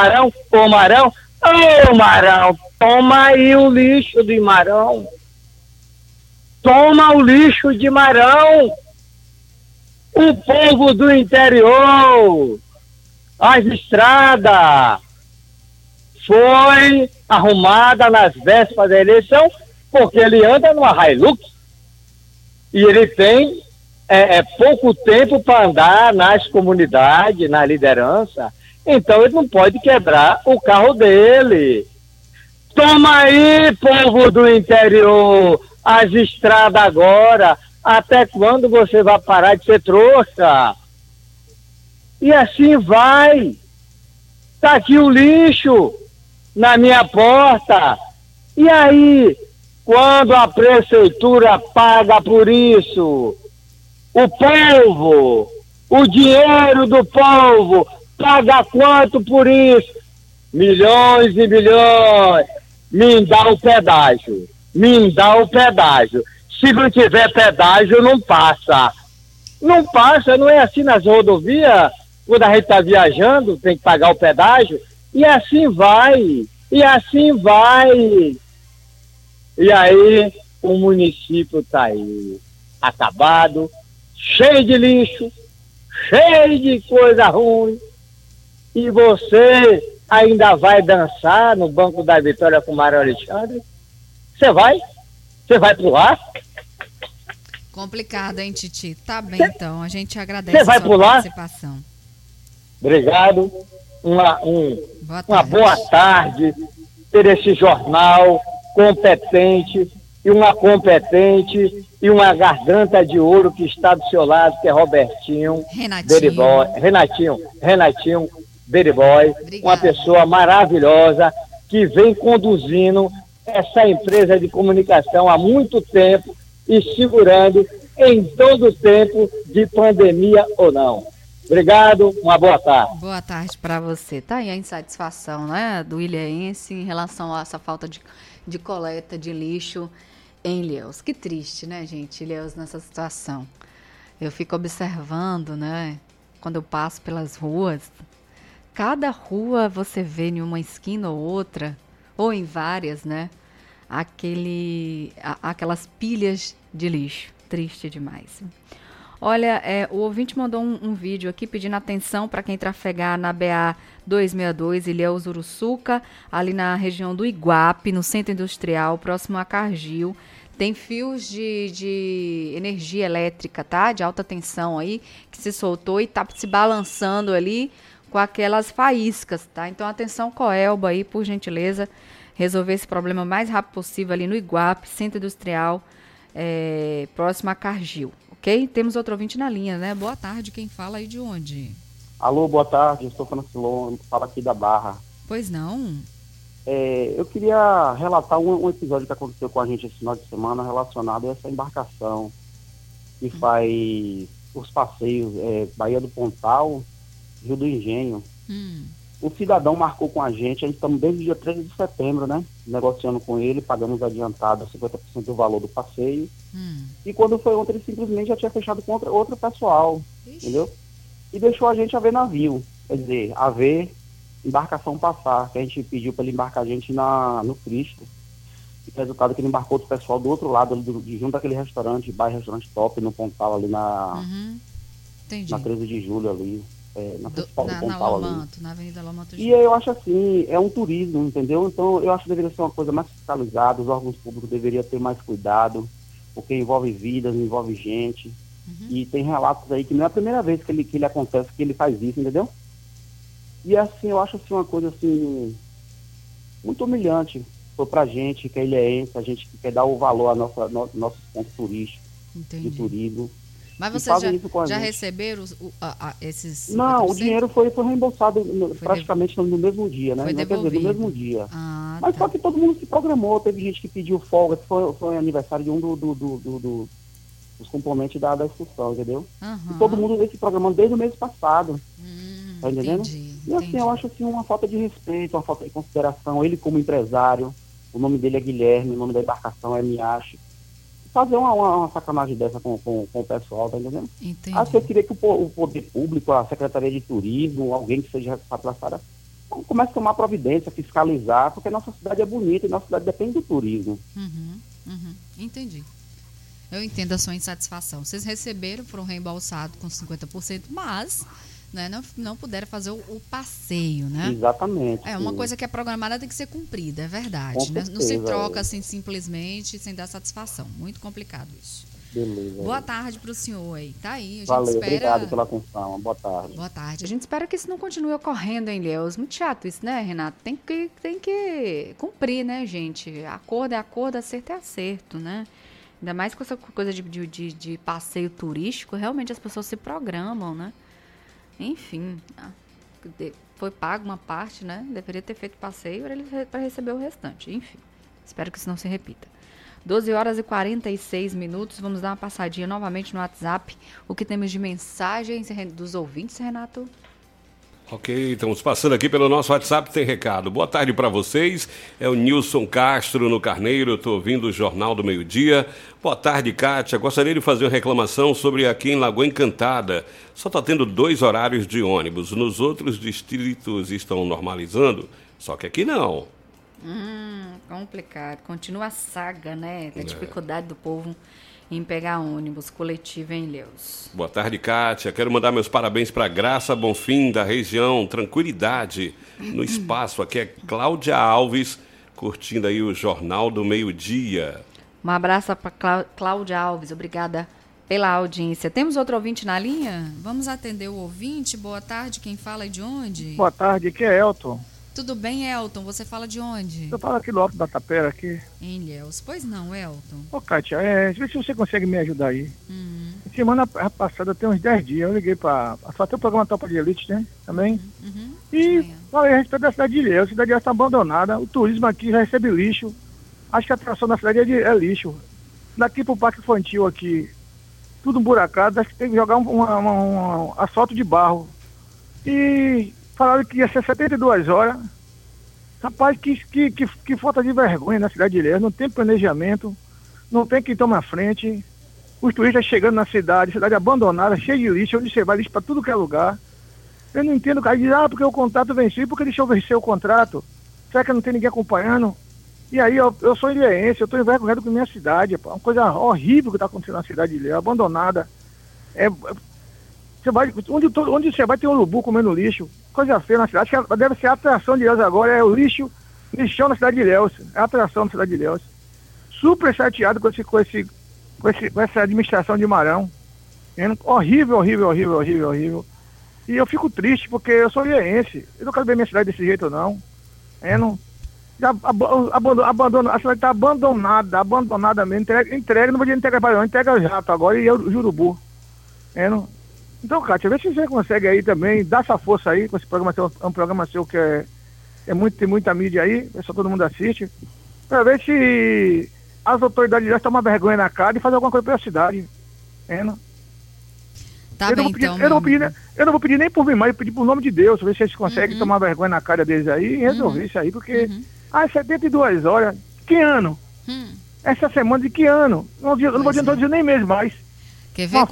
toma aí o lixo de Marão. Toma o lixo de Marão. O povo do interior, as estradas, foi arrumada nas vésperas da eleição, porque ele anda numa Hilux e ele tem pouco tempo para andar nas comunidades, na liderança, então ele não pode quebrar o carro dele. Toma aí, povo do interior, as estradas agora. Até quando você vai parar de ser trouxa? E assim vai. Tá aqui o lixo na minha porta. E aí, quando a prefeitura paga por isso, o povo, o dinheiro do povo, paga quanto por isso? Milhões e milhões. Me dá o pedágio. Se não tiver pedágio, não passa. Não passa, não é assim nas rodovias. Quando a gente está viajando, tem que pagar o pedágio. E assim vai. E aí, o município está aí, acabado, cheio de lixo, cheio de coisa ruim. E você ainda vai dançar no Banco da Vitória com o Mário Alexandre? Você vai? Você vai pular? Complicado, hein, Titi? Tá bem, então. A gente agradece a sua participação. Obrigado. Uma boa tarde. Ter esse jornal competente e uma garganta de ouro que está do seu lado, que é Robertinho Renatinho Beriboy, uma pessoa maravilhosa que vem conduzindo essa empresa de comunicação há muito tempo e segurando em todo o tempo de pandemia ou não. Obrigado, uma boa tarde. Boa tarde para você. Tá aí a insatisfação, né, do ilhéense em relação a essa falta de coleta de lixo em Ilhéus. Que triste, né, gente, Ilhéus nessa situação. Eu fico observando, né, quando eu passo pelas ruas, cada rua você vê em uma esquina ou outra, ou em várias, né, aquelas pilhas de lixo. Triste demais. Olha, o ouvinte mandou um vídeo aqui pedindo atenção para quem trafegar na BA 262, Ilhéus Uruçuca, ali na região do Iguape, no centro industrial, próximo a Cargill. Tem fios de energia elétrica, tá? De alta tensão aí, que se soltou e tá se balançando ali com aquelas faíscas, tá? Então, atenção, Coelba aí, por gentileza, resolver esse problema o mais rápido possível ali no Iguape, centro industrial, próximo a Cargill. Ok? Temos outro ouvinte na linha, né? Boa tarde, quem fala aí de onde? Alô, boa tarde, eu sou Francilon, falo aqui da Barra. Pois não? Eu queria relatar um episódio que aconteceu com a gente esse final de semana relacionado a essa embarcação que faz os passeios, Baía do Pontal, Rio do Engenho. O cidadão marcou com a gente estamos desde o dia 13 de setembro, né? Negociando com ele, pagamos adiantado 50% do valor do passeio. E quando foi ontem, ele simplesmente já tinha fechado com outro pessoal, entendeu? E deixou a gente a ver navio, quer dizer, a ver embarcação passar, que a gente pediu para ele embarcar a gente no Cristo. E o resultado é que ele embarcou outro pessoal do outro lado, junto àquele restaurante, bairro Restaurante Top, no Pontal, ali na 13 de julho ali. Na principal do Pontal ali. Na Avenida Lomanto. E eu acho assim, é um turismo, entendeu? Então eu acho que deveria ser uma coisa mais fiscalizada, os órgãos públicos deveriam ter mais cuidado, porque envolve vidas, envolve gente. E tem relatos aí que não é a primeira vez que ele acontece, que ele faz isso, entendeu? E assim, eu acho assim uma coisa assim muito humilhante pra gente que é ilhéense, a gente que quer dar o valor a nossos pontos turísticos, de turismo. Mas vocês já receberam esses... Não, o dinheiro foi reembolsado praticamente no mesmo dia, né? Foi devolvido. No mesmo dia. Mas só que todo mundo se programou, teve gente que pediu folga, foi aniversário de um dos componentes da excursão, entendeu? E todo mundo veio se programando desde o mês passado. Tá entendendo? E assim, eu acho assim uma falta de respeito, uma falta de consideração. Ele como empresário, o nome dele é Guilherme, o nome da embarcação é Miyashi. Fazer uma sacanagem dessa com o pessoal, tá entendendo? Entendi. Assim, eu queria que o poder público, a Secretaria de Turismo, alguém que seja responsável, comece a tomar providência, fiscalizar, porque nossa cidade é bonita e nossa cidade depende do turismo. Entendi. Eu entendo a sua insatisfação. Vocês receberam, foram reembolsados com 50%, mas... né, não puderam fazer o passeio, né? Exatamente. Uma coisa que é programada tem que ser cumprida, é verdade. Né? Não se troca assim simplesmente sem dar satisfação. Muito complicado isso. Beleza. Boa tarde para o senhor aí. Tá aí. A gente Valeu, espera... obrigado pela atenção. Boa tarde. Boa tarde. A gente espera que isso não continue ocorrendo em Ilhéus. Muito chato isso, né, Renato? Tem que cumprir, né, gente? Acordo é acordo, acerto é acerto, né? Ainda mais com essa coisa de passeio turístico, realmente as pessoas se programam, né? Enfim, foi pago uma parte, né? Deveria ter feito passeio para receber o restante. Enfim, espero que isso não se repita. 12 horas e 46 minutos. Vamos dar uma passadinha novamente no WhatsApp. O que temos de mensagens dos ouvintes, Renato? Ok, estamos passando aqui pelo nosso WhatsApp, tem recado. Boa tarde para vocês, é o Nilson Castro no Carneiro, estou ouvindo o Jornal do Meio-Dia. Boa tarde, Kátia, gostaria de fazer uma reclamação sobre aqui em Lagoa Encantada. Só está tendo 2 horários de ônibus, nos outros distritos estão normalizando, só que aqui não. Complicado, continua a saga, né, da dificuldade do povo em pegar ônibus coletivo em Ilhéus. Boa tarde, Kátia. Quero mandar meus parabéns para Graça Bonfim, da região Tranquilidade, no espaço. Aqui é Cláudia Alves, curtindo aí o Jornal do Meio-Dia. Um abraço para Cláudia Alves, obrigada pela audiência. Temos outro ouvinte na linha? Vamos atender o ouvinte. Boa tarde, quem fala e de onde? Boa tarde, aqui é Elton. Tudo bem, Elton? Você fala de onde? Eu falo aqui do Alto da Tapera, aqui. Em Ilhéus. Pois não, Elton. Ô, Kátia, vê se você consegue me ajudar aí. Semana passada, tem uns 10 dias, eu liguei para... Só tem o programa Topa de Elite, né? Também. E falei a respeito da cidade de Ilhéus. A cidade de Ilhéus está abandonada. O turismo aqui já recebe lixo. Acho que a atração da cidade é lixo. Daqui pro Parque Infantil aqui, tudo buracado. Acho que tem que jogar um asfalto de barro. E... falaram que ia ser 72 horas. Rapaz, que falta de vergonha na cidade de Ilhéus. Não tem planejamento, não tem quem toma a frente. Os turistas chegando na cidade abandonada, cheia de lixo, onde você vai, lixo para tudo que é lugar. Eu não entendo, o cara diz, porque o contrato venceu, porque deixou vencer o contrato. Será que não tem ninguém acompanhando? E aí, eu sou ilhéense, eu estou envergonhado com minha cidade. Uma coisa horrível que está acontecendo na cidade de Ilhéus, abandonada. Onde você vai ter um urubu comendo lixo, coisa feia na cidade. Acho que deve ser a atração de Ilhéus agora, é o lixão na cidade de Ilhéus, é a atração na cidade de Ilhéus. Super chateado com essa administração de Marão. Horrível. E eu fico triste porque eu sou ilhéense, eu não quero ver minha cidade desse jeito não. A cidade está abandonada mesmo, entrega, não vou dizer entrega para não, entrega o jato agora e o Jurubu. Então, Kátia, vê se você consegue aí também, dar essa força aí, com esse programa seu, é um programa seu que tem muita mídia aí, só todo mundo assiste, para ver se as autoridades já tomam vergonha na cara e fazer alguma coisa pela cidade. Tá bem, então. Eu não vou pedir nem por mim, mas eu pedir por nome de Deus, ver se eles conseguem tomar vergonha na cara deles aí e resolver isso aí, porque... 72 horas, que ano? Essa semana de que ano? Eu não vou adiantar dizer nem mês mais. Quer ver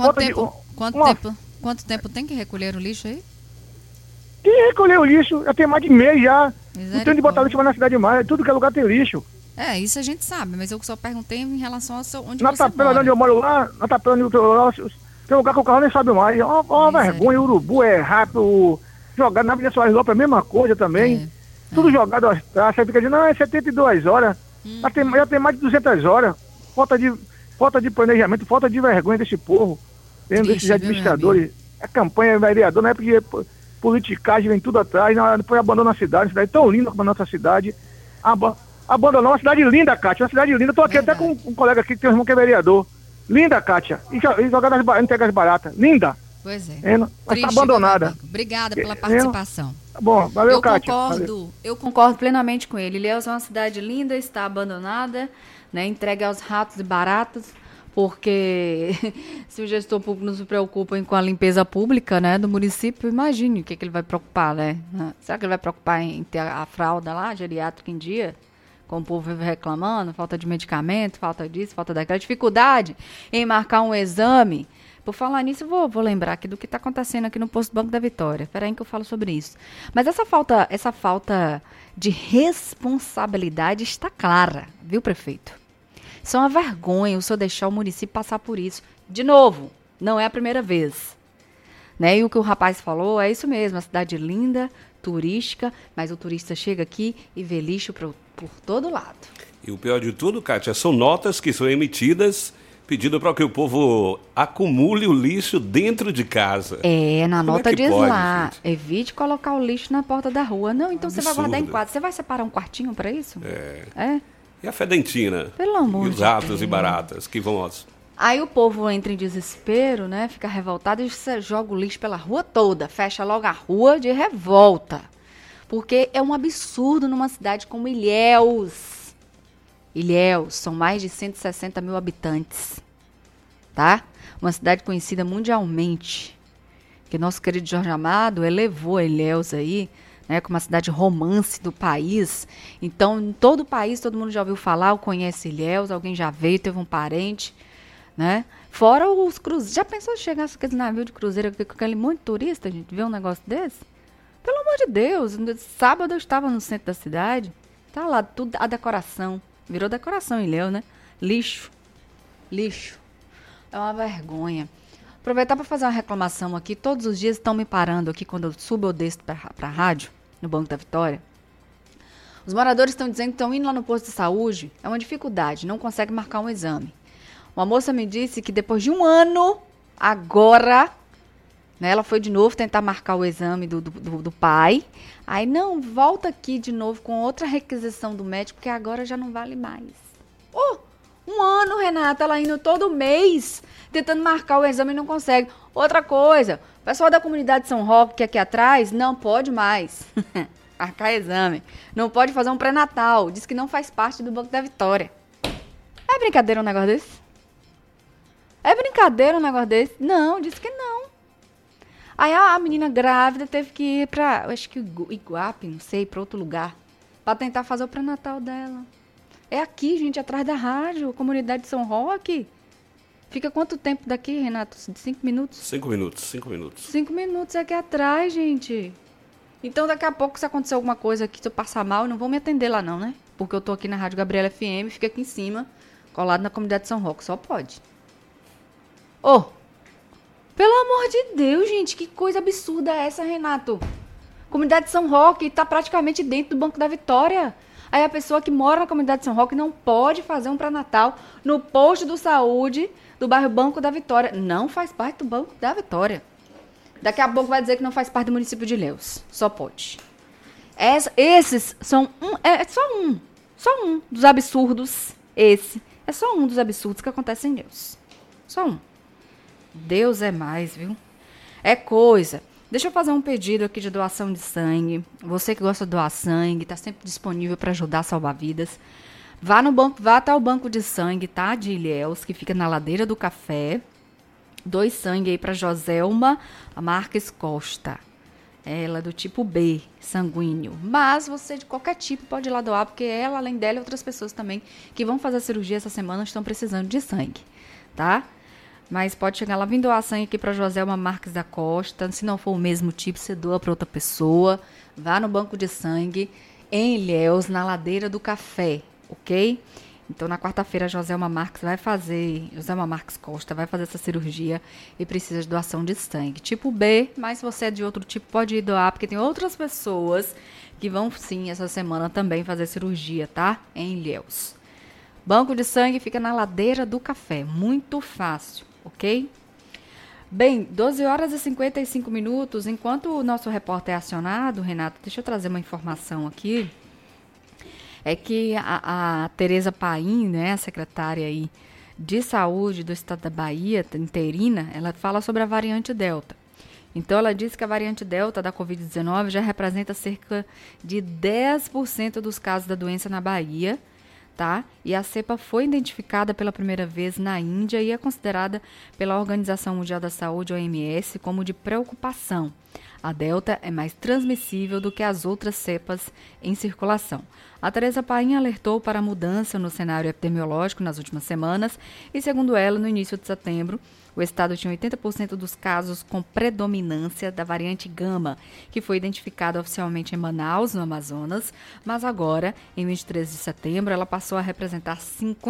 quanto tempo tem que recolher o lixo aí? Tem que recolher o lixo, já tem mais de mês já. Não tem de botar lixo na cidade mais, tudo que é lugar tem lixo. Isso a gente sabe, mas eu só perguntei em relação ao seu, onde na você Tapela, mora. Onde eu moro lá, na Tapela onde eu moro lá, tem um lugar que o carro nem sabe mais. Uma vergonha, urubu é rápido, jogado na Avenida Soares Lopes é a mesma coisa também. Tudo jogado às traças, aí fica dizendo, é 72 horas, já tem mais de 200 horas. Falta de planejamento, falta de vergonha desse povo, desses administradores. A campanha vereador, na época de politicagem, vem tudo atrás, depois abandona a cidade tão linda como a nossa cidade. Abandonou uma cidade linda, Kátia, uma cidade linda. Estou aqui até com um colega aqui que tem um irmão que é vereador. Linda, Kátia. E jogar nas baratas. Linda. Pois é. Mas está abandonada. Obrigada pela participação. Bom, valeu, Kátia. Eu concordo plenamente com ele. Ilhéus é uma cidade linda, está abandonada, né, entregue aos ratos e baratas, porque se o gestor público não se preocupa com a limpeza pública, né, do município, imagine o que ele vai preocupar, né? Será que ele vai preocupar em ter a fralda lá, geriátrica em dia? Como o povo vive reclamando, falta de medicamento, falta disso, falta daquela dificuldade em marcar um exame. Por falar nisso, eu vou lembrar aqui do que está acontecendo aqui no posto do Banco da Vitória. Espera aí que eu falo sobre isso. Mas essa falta de responsabilidade está clara, viu, prefeito? Isso é uma vergonha o senhor deixar o município passar por isso. De novo, não é a primeira vez. Né? E o que o rapaz falou é isso mesmo, a cidade linda, turística, mas o turista chega aqui e vê lixo por todo lado. E o pior de tudo, Kátia, são notas que são emitidas pedindo para que o povo acumule o lixo dentro de casa. Na nota diz lá, evite colocar o lixo na porta da rua. Não, então você vai guardar em quadro. Você vai separar um quartinho para isso? E a fedentina? Pelo amor de Deus. E os ratos e baratas que vão... Aí o povo entra em desespero, né? Fica revoltado e você joga o lixo pela rua toda. Fecha logo a rua de revolta. Porque é um absurdo numa cidade como Ilhéus. Ilhéus, são mais de 160 mil habitantes, tá? Uma cidade conhecida mundialmente, que nosso querido Jorge Amado elevou Ilhéus aí, né, como a cidade romance do país. Então, em todo o país, todo mundo já ouviu falar, ou conhece Ilhéus, alguém já veio, teve um parente, né? Fora os cruzeiros. Já pensou se chegasse aquele navio de cruzeiro com aquele monte de turista, gente, ver um negócio desse? Pelo amor de Deus, sábado eu estava no centro da cidade, tá lá tudo, a decoração. Virou decoração em Ilhéus, né? Lixo. É uma vergonha. Aproveitar para fazer uma reclamação aqui. Todos os dias estão me parando aqui quando eu subo ou desço para a rádio, no Banco da Vitória. Os moradores estão dizendo que estão indo lá no posto de saúde. É uma dificuldade, não consegue marcar um exame. Uma moça me disse que depois de um ano, agora, né, ela foi de novo tentar marcar o exame do pai. Aí, não, volta aqui de novo com outra requisição do médico, porque agora já não vale mais. Um ano, Renata, ela indo todo mês, tentando marcar o exame e não consegue. Outra coisa, o pessoal da comunidade São Roque, que é aqui atrás, não pode mais marcar exame. Não pode fazer um pré-natal. Diz que não faz parte do Banco da Vitória. É brincadeira um negócio desse? Não, disse que não. Aí a menina grávida teve que ir pra, acho que Iguape, não sei, pra outro lugar, pra tentar fazer o pré-natal dela. É aqui, gente, atrás da rádio, comunidade de São Roque. Fica quanto tempo daqui, Renato? 5 minutos? 5 minutos. 5 minutos aqui atrás, gente. Então, daqui a pouco, se acontecer alguma coisa aqui, se eu passar mal, não vão me atender lá não, né? Porque eu tô aqui na Rádio Gabriela FM, fica aqui em cima, colado na comunidade de São Roque, só pode. Pelo amor de Deus, gente, que coisa absurda é essa, Renato? Comunidade de São Roque está praticamente dentro do Banco da Vitória. Aí a pessoa que mora na comunidade de São Roque não pode fazer um pré-natal no posto de saúde do bairro Banco da Vitória. Não faz parte do Banco da Vitória. Daqui a pouco vai dizer que não faz parte do município de Ilhéus. Só pode. Esses são só um dos absurdos. Esse é só um dos absurdos que acontece em Ilhéus. Só um. Deus é mais, viu? É coisa. Deixa eu fazer um pedido aqui de doação de sangue. Você que gosta de doar sangue, está sempre disponível para ajudar a salvar vidas. Vá até o banco de sangue, tá? De Ilhéus, que fica na Ladeira do Café. Doe sangue aí para Joselma Marques Costa. Ela é do tipo B, sanguíneo. Mas você de qualquer tipo pode ir lá doar, porque ela, além dela e outras pessoas também que vão fazer a cirurgia essa semana estão precisando de sangue, tá? Mas pode chegar lá, vir doar sangue aqui para Joselma Marques da Costa. Se não for o mesmo tipo, você doa para outra pessoa. Vá no banco de sangue em Ilhéus, na Ladeira do Café, ok? Então, na quarta-feira, a Joselma Marques Costa vai fazer essa cirurgia e precisa de doação de sangue. Tipo B, mas se você é de outro tipo, pode ir doar, porque tem outras pessoas que vão, sim, essa semana também fazer cirurgia, tá? Em Ilhéus. Banco de sangue fica na Ladeira do Café. Muito fácil, ok? Bem, 12 horas e 55 minutos. Enquanto o nosso repórter é acionado, Renato, deixa eu trazer uma informação aqui. É que a Tereza Paim, né, a secretária aí de saúde do estado da Bahia, interina, ela fala sobre a variante Delta. Então, ela disse que a variante Delta da Covid-19 já representa cerca de 10% dos casos da doença na Bahia, tá? E a cepa foi identificada pela primeira vez na Índia e é considerada pela Organização Mundial da Saúde, OMS, como de preocupação. A Delta é mais transmissível do que as outras cepas em circulação. A Tereza Paim alertou para a mudança no cenário epidemiológico nas últimas semanas e, segundo ela, no início de setembro, o estado tinha 80% dos casos com predominância da variante Gama, que foi identificada oficialmente em Manaus, no Amazonas, mas agora, em 23 de setembro, ela passou a representar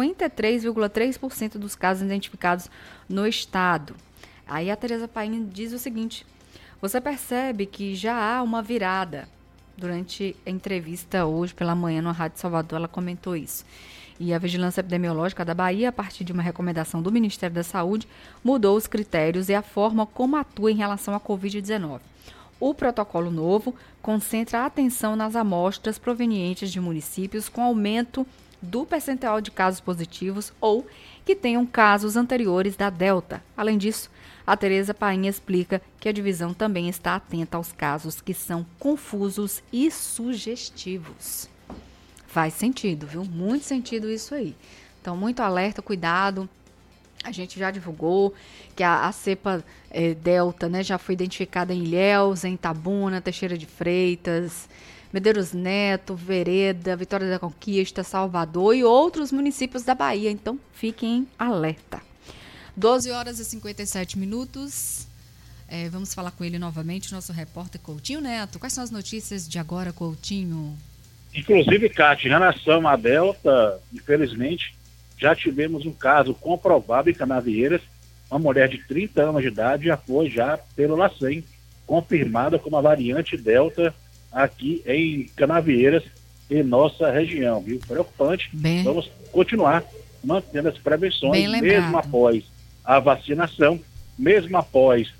53,3% dos casos identificados no estado. Aí a Tereza Paim diz o seguinte: você percebe que já há uma virada. Durante a entrevista hoje pela manhã no Rádio Salvador, ela comentou isso. E a Vigilância Epidemiológica da Bahia, a partir de uma recomendação do Ministério da Saúde, mudou os critérios e a forma como atua em relação à Covid-19. O protocolo novo concentra a atenção nas amostras provenientes de municípios com aumento do percentual de casos positivos ou que tenham casos anteriores da Delta. Além disso, a Tereza Paim explica que a divisão também está atenta aos casos que são confusos e sugestivos. Faz sentido, viu? Muito sentido isso aí. Então, muito alerta, cuidado. A gente já divulgou que a cepa Delta, né, já foi identificada em Ilhéus, em Itabuna, Teixeira de Freitas, Medeiros Neto, Vereda, Vitória da Conquista, Salvador e outros municípios da Bahia. Então, fiquem em alerta. 12 horas e 57 minutos. Vamos falar com ele novamente, nosso repórter Coutinho Neto. Quais são as notícias de agora, Coutinho? Inclusive, Cátia, em relação à Delta, infelizmente, já tivemos um caso comprovado em Canavieiras. Uma mulher de 30 anos de idade já foi pelo LACEN, confirmada como a variante Delta aqui em Canavieiras, em nossa região, viu? Preocupante. Vamos continuar mantendo as prevenções, mesmo após a vacinação, mesmo após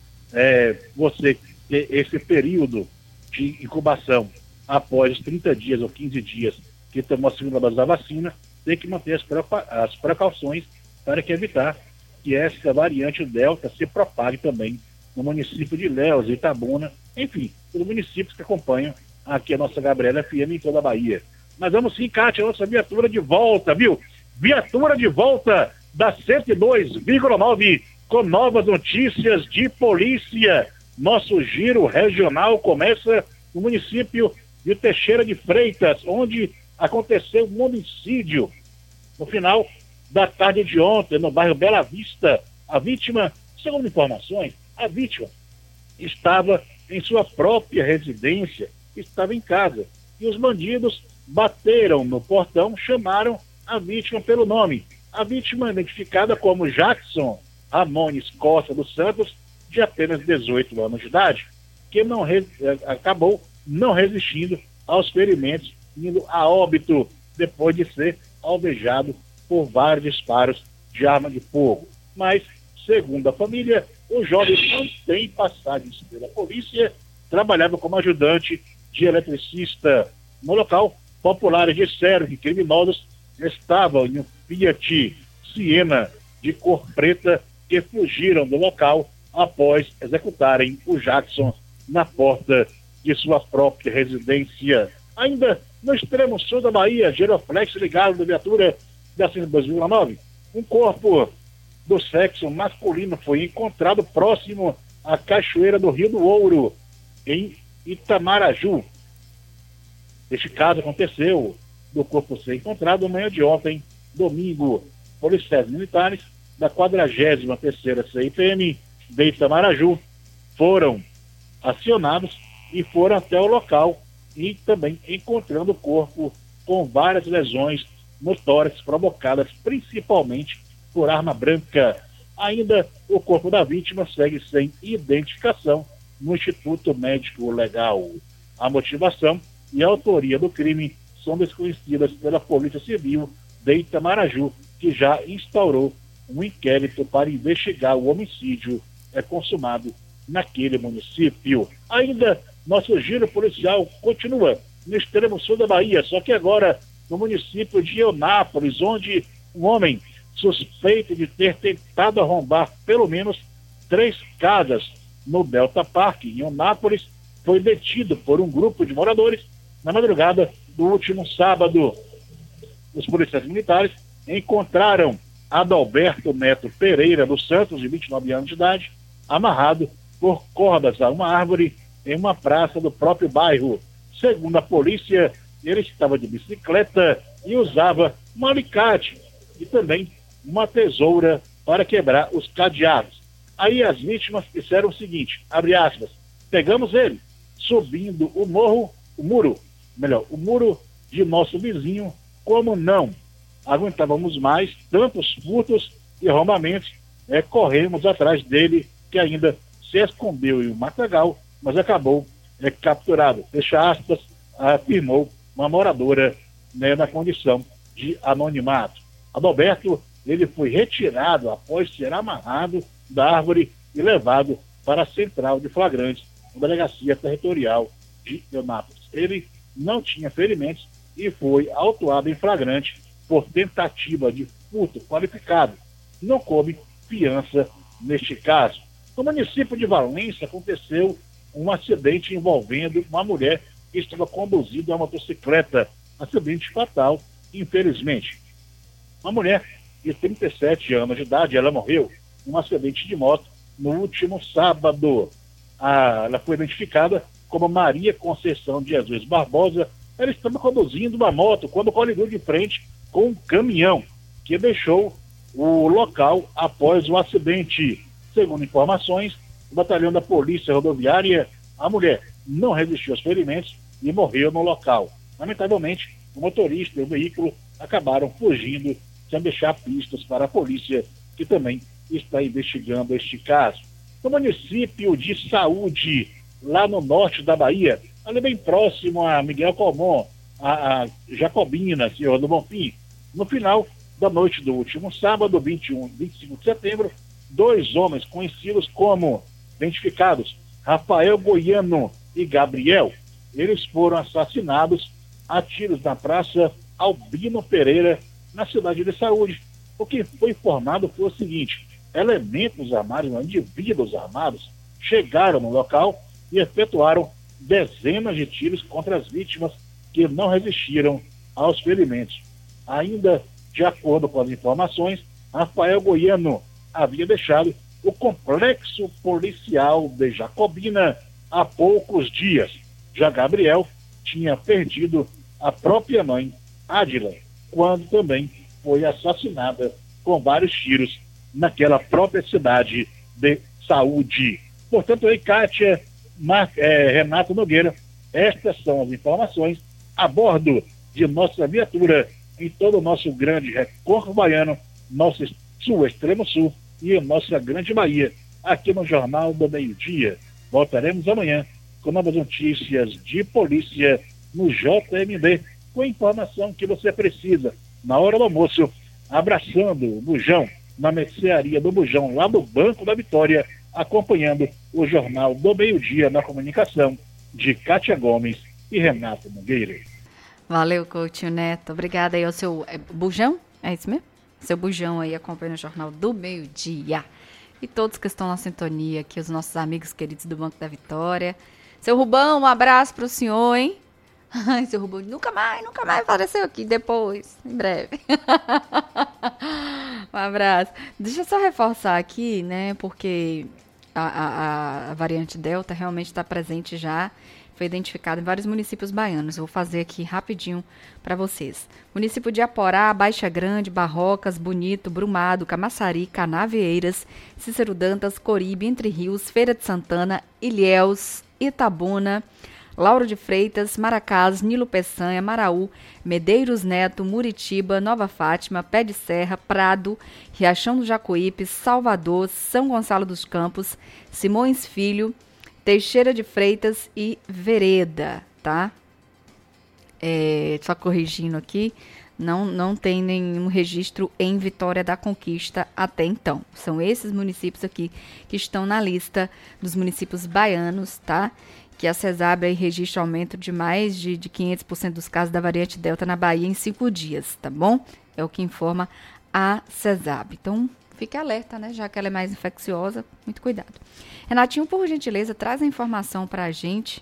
você ter esse período de incubação após os 30 dias ou 15 dias que tomou a segunda dose da vacina, tem que manter as precauções para evitar que essa variante Delta se propague também no município de Ilhéus, Itabuna, enfim, os municípios que acompanham aqui a nossa Gabriela FM em toda a Bahia. Mas vamos sim, Cátia, a nossa viatura de volta, viu? Viatura de volta da 102,9 com novas notícias de polícia. Nosso giro regional começa no município de Teixeira de Freitas, onde aconteceu um homicídio no final da tarde de ontem, no bairro Bela Vista. A vítima, segundo informações, a vítima estava em sua própria residência, estava em casa, e os bandidos bateram no portão, chamaram a vítima pelo nome. A vítima, identificada como Jackson Ramones Costa dos Santos, de apenas 18 anos de idade, que acabou não resistindo aos ferimentos, indo a óbito depois de ser alvejado por vários disparos de arma de fogo. Mas, segundo a família, o jovem não tem passagens pela polícia, trabalhava como ajudante de eletricista. No local, populares disseram que criminosos estavam em um Fiat Siena de cor preta que fugiram do local após executarem o Jackson na porta de sua própria residência. Ainda no extremo sul da Bahia, Geroflex ligado da viatura da 102,9, um corpo do sexo masculino foi encontrado próximo à Cachoeira do Rio do Ouro, em Itamaraju. Este caso aconteceu do corpo ser encontrado na manhã de ontem, domingo. Policiais militares da 43ª CIPM de Itamaraju foram acionados e foram até o local e também encontrando o corpo com várias lesões no tórax provocadas principalmente por arma branca. Ainda o corpo da vítima segue sem identificação no Instituto Médico Legal. A motivação e a autoria do crime são desconhecidas pela Polícia Civil de Itamaraju, que já instaurou um inquérito para investigar o homicídio consumado naquele município. Ainda nosso giro policial continua no extremo sul da Bahia, só que agora no município de Eunápolis, onde um homem suspeito de ter tentado arrombar pelo menos 3 casas no Delta Park, em Eunápolis, foi detido por um grupo de moradores na madrugada do último sábado. Os policiais militares encontraram Adalberto Neto Pereira dos Santos, de 29 anos de idade, amarrado por cordas a uma árvore em uma praça do próprio bairro. Segundo a polícia, ele estava de bicicleta e usava um alicate e também uma tesoura para quebrar os cadeados. Aí as vítimas disseram o seguinte, abre aspas, pegamos ele subindo o muro de nosso vizinho, como não aguentávamos mais tantos furtos e arrombamentos, corremos atrás dele, que ainda se escondeu em um matagal, mas acabou capturado. Fecha aspas, afirmou uma moradora na condição de anonimato. Adalberto, ele foi retirado após ser amarrado da árvore e levado para a central de flagrantes, na delegacia territorial de Eunápolis. Ele não tinha ferimentos e foi autuado em flagrante por tentativa de furto qualificado. Não coube fiança neste caso. No município de Valência aconteceu um acidente envolvendo uma mulher que estava conduzindo a motocicleta. Acidente fatal, infelizmente. Uma mulher de 37 anos de idade, ela morreu em um acidente de moto no último sábado. Ela foi identificada como Maria Conceição de Jesus Barbosa. Ela estava conduzindo uma moto quando colidiu de frente com um caminhão que deixou o local após o acidente. Segundo informações do batalhão da Polícia Rodoviária, a mulher não resistiu aos ferimentos e morreu no local. Lamentavelmente, o motorista e o veículo acabaram fugindo sem deixar pistas para a polícia, que também está investigando este caso. No município de Saúde, lá no norte da Bahia, ali bem próximo a Miguel Colmon, a Jacobina, Senhor do Bonfim, no final da noite do último sábado, 25 de setembro, 2 homens conhecidos como identificados Rafael Goiano e Gabriel, eles foram assassinados a tiros na Praça Albino Pereira, na cidade de Saúde. O que foi informado foi o seguinte: elementos armados, indivíduos armados, chegaram no local e efetuaram dezenas de tiros contra as vítimas que não resistiram aos ferimentos. Ainda de acordo com as informações, Rafael Goiano havia deixado o complexo policial de Jacobina há poucos dias. Já Gabriel tinha perdido a própria mãe, Adila, quando também foi assassinada com vários tiros naquela própria cidade de Saúde. Portanto, aí, Kátia, Renato Nogueira, estas são as informações a bordo de nossa viatura em todo o nosso grande recôncavo baiano, nosso sul, extremo sul e nossa grande Bahia, aqui no Jornal do Meio-Dia. Voltaremos amanhã com novas notícias de polícia no JMB, com a informação que você precisa na hora do almoço, abraçando o Bujão, na mercearia do Bujão, lá do Banco da Vitória, acompanhando o Jornal do Meio-Dia na comunicação de Kátia Gomes e Renato Nogueira. Valeu, Coutinho Neto. Obrigada aí ao seu Bujão, é isso mesmo? Seu Bujão aí acompanha o Jornal do Meio-Dia. E todos que estão na sintonia aqui, os nossos amigos queridos do Banco da Vitória. Seu Rubão, um abraço pro senhor, hein? Ai, seu Rubão, nunca mais apareceu aqui depois, em breve. Um abraço. Deixa eu só reforçar aqui, né, porque a variante Delta realmente está presente já, foi identificada em vários municípios baianos. Eu vou fazer aqui rapidinho para vocês. Município de Aporá, Baixa Grande, Barrocas, Bonito, Brumado, Camaçari, Canavieiras, Cícero Dantas, Coribe, Entre Rios, Feira de Santana, Ilhéus, Itabuna, Lauro de Freitas, Maracás, Nilo Peçanha, Maraú, Medeiros Neto, Muritiba, Nova Fátima, Pé de Serra, Prado, Riachão do Jacuípe, Salvador, São Gonçalo dos Campos, Simões Filho, Teixeira de Freitas e Vereda, tá? Só corrigindo aqui, não tem nenhum registro em Vitória da Conquista até então. São esses municípios aqui que estão na lista dos municípios baianos, tá? Que a CESAB aí registra aumento de mais de 500% dos casos da variante Delta na Bahia em 5 dias, tá bom? É o que informa a CESAB. Então, fique alerta, né? Já que ela é mais infecciosa, muito cuidado. Renatinho, por gentileza, traz a informação para a gente,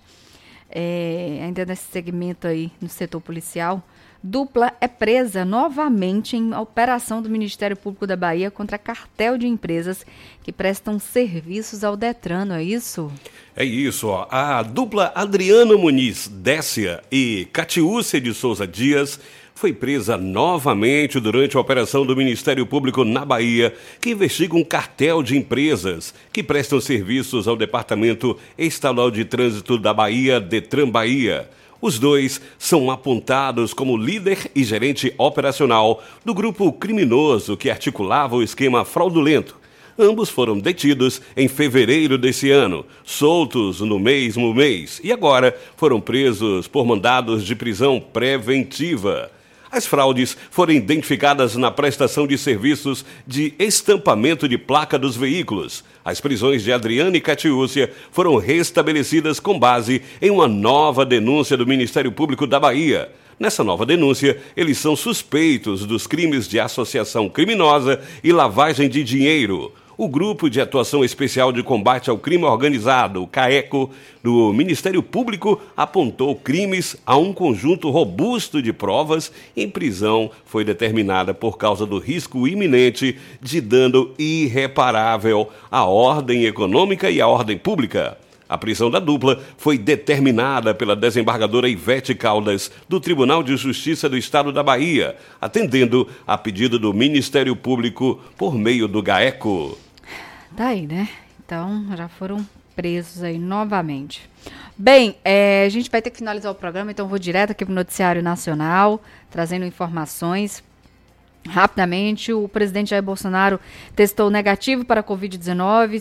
ainda nesse segmento aí no setor policial. Dupla é presa novamente em operação do Ministério Público da Bahia contra cartel de empresas que prestam serviços ao Detran, não é isso? É isso, ó. A dupla Adriano Muniz Décia e Catiúcia de Souza Dias foi presa novamente durante a operação do Ministério Público na Bahia, que investiga um cartel de empresas que prestam serviços ao Departamento Estadual de Trânsito da Bahia, Detran Bahia. Os dois são apontados como líder e gerente operacional do grupo criminoso que articulava o esquema fraudulento. Ambos foram detidos em fevereiro desse ano, soltos no mesmo mês, e agora foram presos por mandados de prisão preventiva. As fraudes foram identificadas na prestação de serviços de estampamento de placa dos veículos. As prisões de Adriano e Catiúcia foram restabelecidas com base em uma nova denúncia do Ministério Público da Bahia. Nessa nova denúncia, eles são suspeitos dos crimes de associação criminosa e lavagem de dinheiro. O Grupo de Atuação Especial de Combate ao Crime Organizado, o CAECO, do Ministério Público, apontou crimes a um conjunto robusto de provas e prisão foi determinada por causa do risco iminente de dano irreparável à ordem econômica e à ordem pública. A prisão da dupla foi determinada pela desembargadora Ivete Caldas, do Tribunal de Justiça do Estado da Bahia, atendendo a pedido do Ministério Público por meio do GAECO. Tá aí, né? Então, já foram presos aí novamente. Bem, a gente vai ter que finalizar o programa, então eu vou direto aqui para o Noticiário Nacional, trazendo informações. Rapidamente, o presidente Jair Bolsonaro testou negativo para a Covid-19,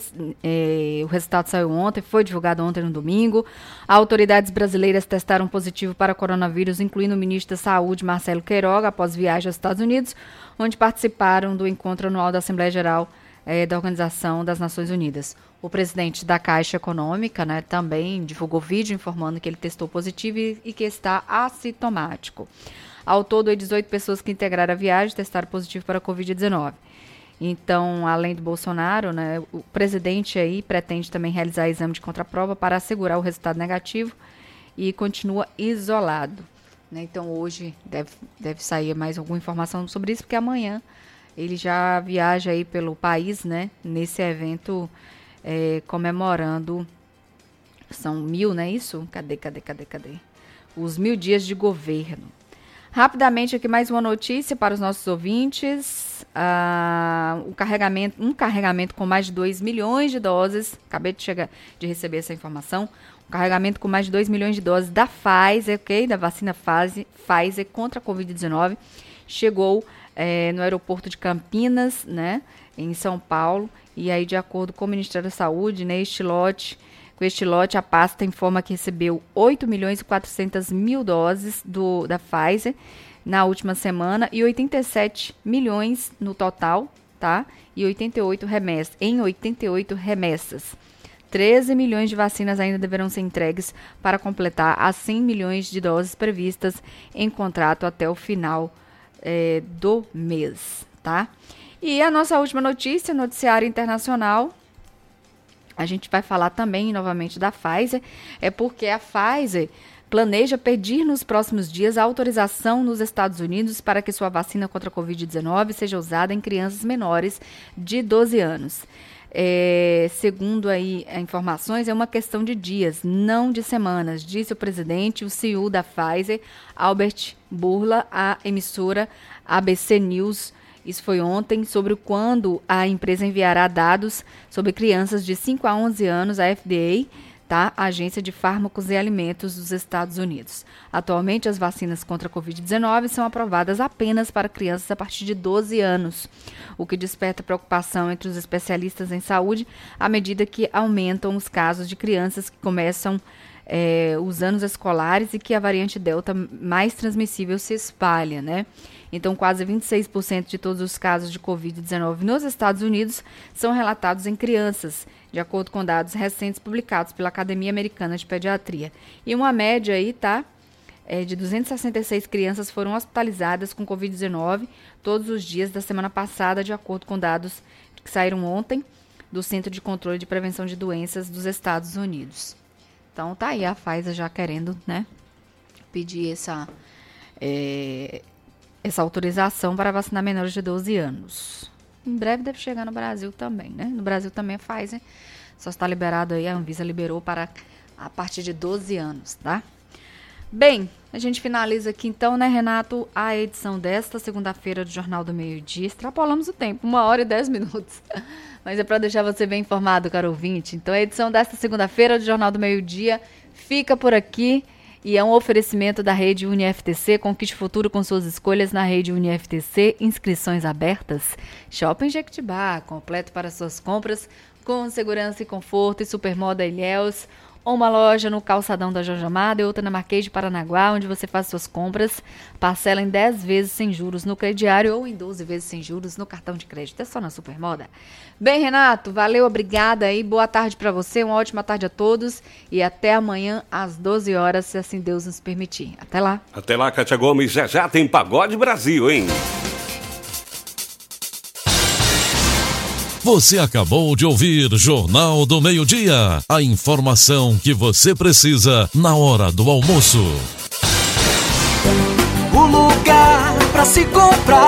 o resultado saiu ontem, foi divulgado ontem no domingo. Autoridades brasileiras testaram positivo para coronavírus, incluindo o ministro da Saúde, Marcelo Queiroga, após viagem aos Estados Unidos, onde participaram do encontro anual da Assembleia Geral da Organização das Nações Unidas. O presidente da Caixa Econômica, né, também divulgou vídeo informando que ele testou positivo e que está assintomático. Ao todo, 18 pessoas que integraram a viagem testaram positivo para a Covid-19. Então, além do Bolsonaro, né, o presidente aí pretende também realizar exame de contraprova para assegurar o resultado negativo e continua isolado. Né? Então, hoje deve sair mais alguma informação sobre isso, porque amanhã ele já viaja aí pelo país, né, nesse evento comemorando, são 1000, não é isso? Cadê? Os 1000 dias de governo. Rapidamente aqui mais uma notícia para os nossos ouvintes. Um carregamento com mais de 2 milhões de doses. Acabei de receber essa informação. Um carregamento com mais de 2 milhões de doses da Pfizer, da vacina Pfizer contra a Covid-19. Chegou no aeroporto de Campinas, né, em São Paulo. E aí, de acordo com o Ministério da Saúde, né, com este lote, a pasta informa que recebeu 8.400.000 doses da Pfizer na última semana e 87 milhões no total, tá? E 88 remessas. 13 milhões de vacinas ainda deverão ser entregues para completar as 100 milhões de doses previstas em contrato até o final do mês, tá? E a nossa última notícia, noticiário internacional. A gente vai falar também novamente da Pfizer, porque a Pfizer planeja pedir nos próximos dias a autorização nos Estados Unidos para que sua vacina contra a Covid-19 seja usada em crianças menores de 12 anos. Segundo aí informações, é uma questão de dias, não de semanas, disse o presidente, o CEO da Pfizer, Albert Bourla, à emissora ABC News. Isso foi ontem, sobre quando a empresa enviará dados sobre crianças de 5 a 11 anos à FDA, tá? A Agência de Fármacos e Alimentos dos Estados Unidos. Atualmente, as vacinas contra a Covid-19 são aprovadas apenas para crianças a partir de 12 anos, o que desperta preocupação entre os especialistas em saúde à medida que aumentam os casos de crianças que começam os anos escolares e que a variante Delta mais transmissível se espalha, né? Então, quase 26% de todos os casos de Covid-19 nos Estados Unidos são relatados em crianças, de acordo com dados recentes publicados pela Academia Americana de Pediatria. E uma média aí, tá? De 266 crianças foram hospitalizadas com Covid-19 todos os dias da semana passada, de acordo com dados que saíram ontem do Centro de Controle de Prevenção de Doenças dos Estados Unidos. Então, tá aí a Pfizer já querendo, né, pedir essa autorização para vacinar menores de 12 anos. Em breve deve chegar no Brasil também, né? No Brasil também a Pfizer só está liberado aí, a Anvisa liberou para a partir de 12 anos, tá? Bem, a gente finaliza aqui então, né, Renato, a edição desta segunda-feira do Jornal do Meio-Dia. Extrapolamos o tempo, 1h10. Mas é para deixar você bem informado, caro ouvinte. Então a edição desta segunda-feira do Jornal do Meio-Dia fica por aqui. E é um oferecimento da Rede UniFTC. Conquiste o futuro com suas escolhas na Rede UniFTC. Inscrições abertas. Shopping Jequitibá, completo para suas compras, com segurança e conforto. E Supermoda Ilhéus. Uma loja no Calçadão da Jorge Amado e outra na Marquês de Paranaguá, onde você faz suas compras. Parcela em 10 vezes sem juros no crediário ou em 12 vezes sem juros no cartão de crédito. É só na Supermoda. Bem, Renato, valeu, obrigada aí. Boa tarde para você, uma ótima tarde a todos. E até amanhã às 12 horas, se assim Deus nos permitir. Até lá. Até lá, Kátia Gomes. Já tem Pagode Brasil, hein? Você acabou de ouvir Jornal do Meio-Dia. A informação que você precisa na hora do almoço. O lugar pra se comprar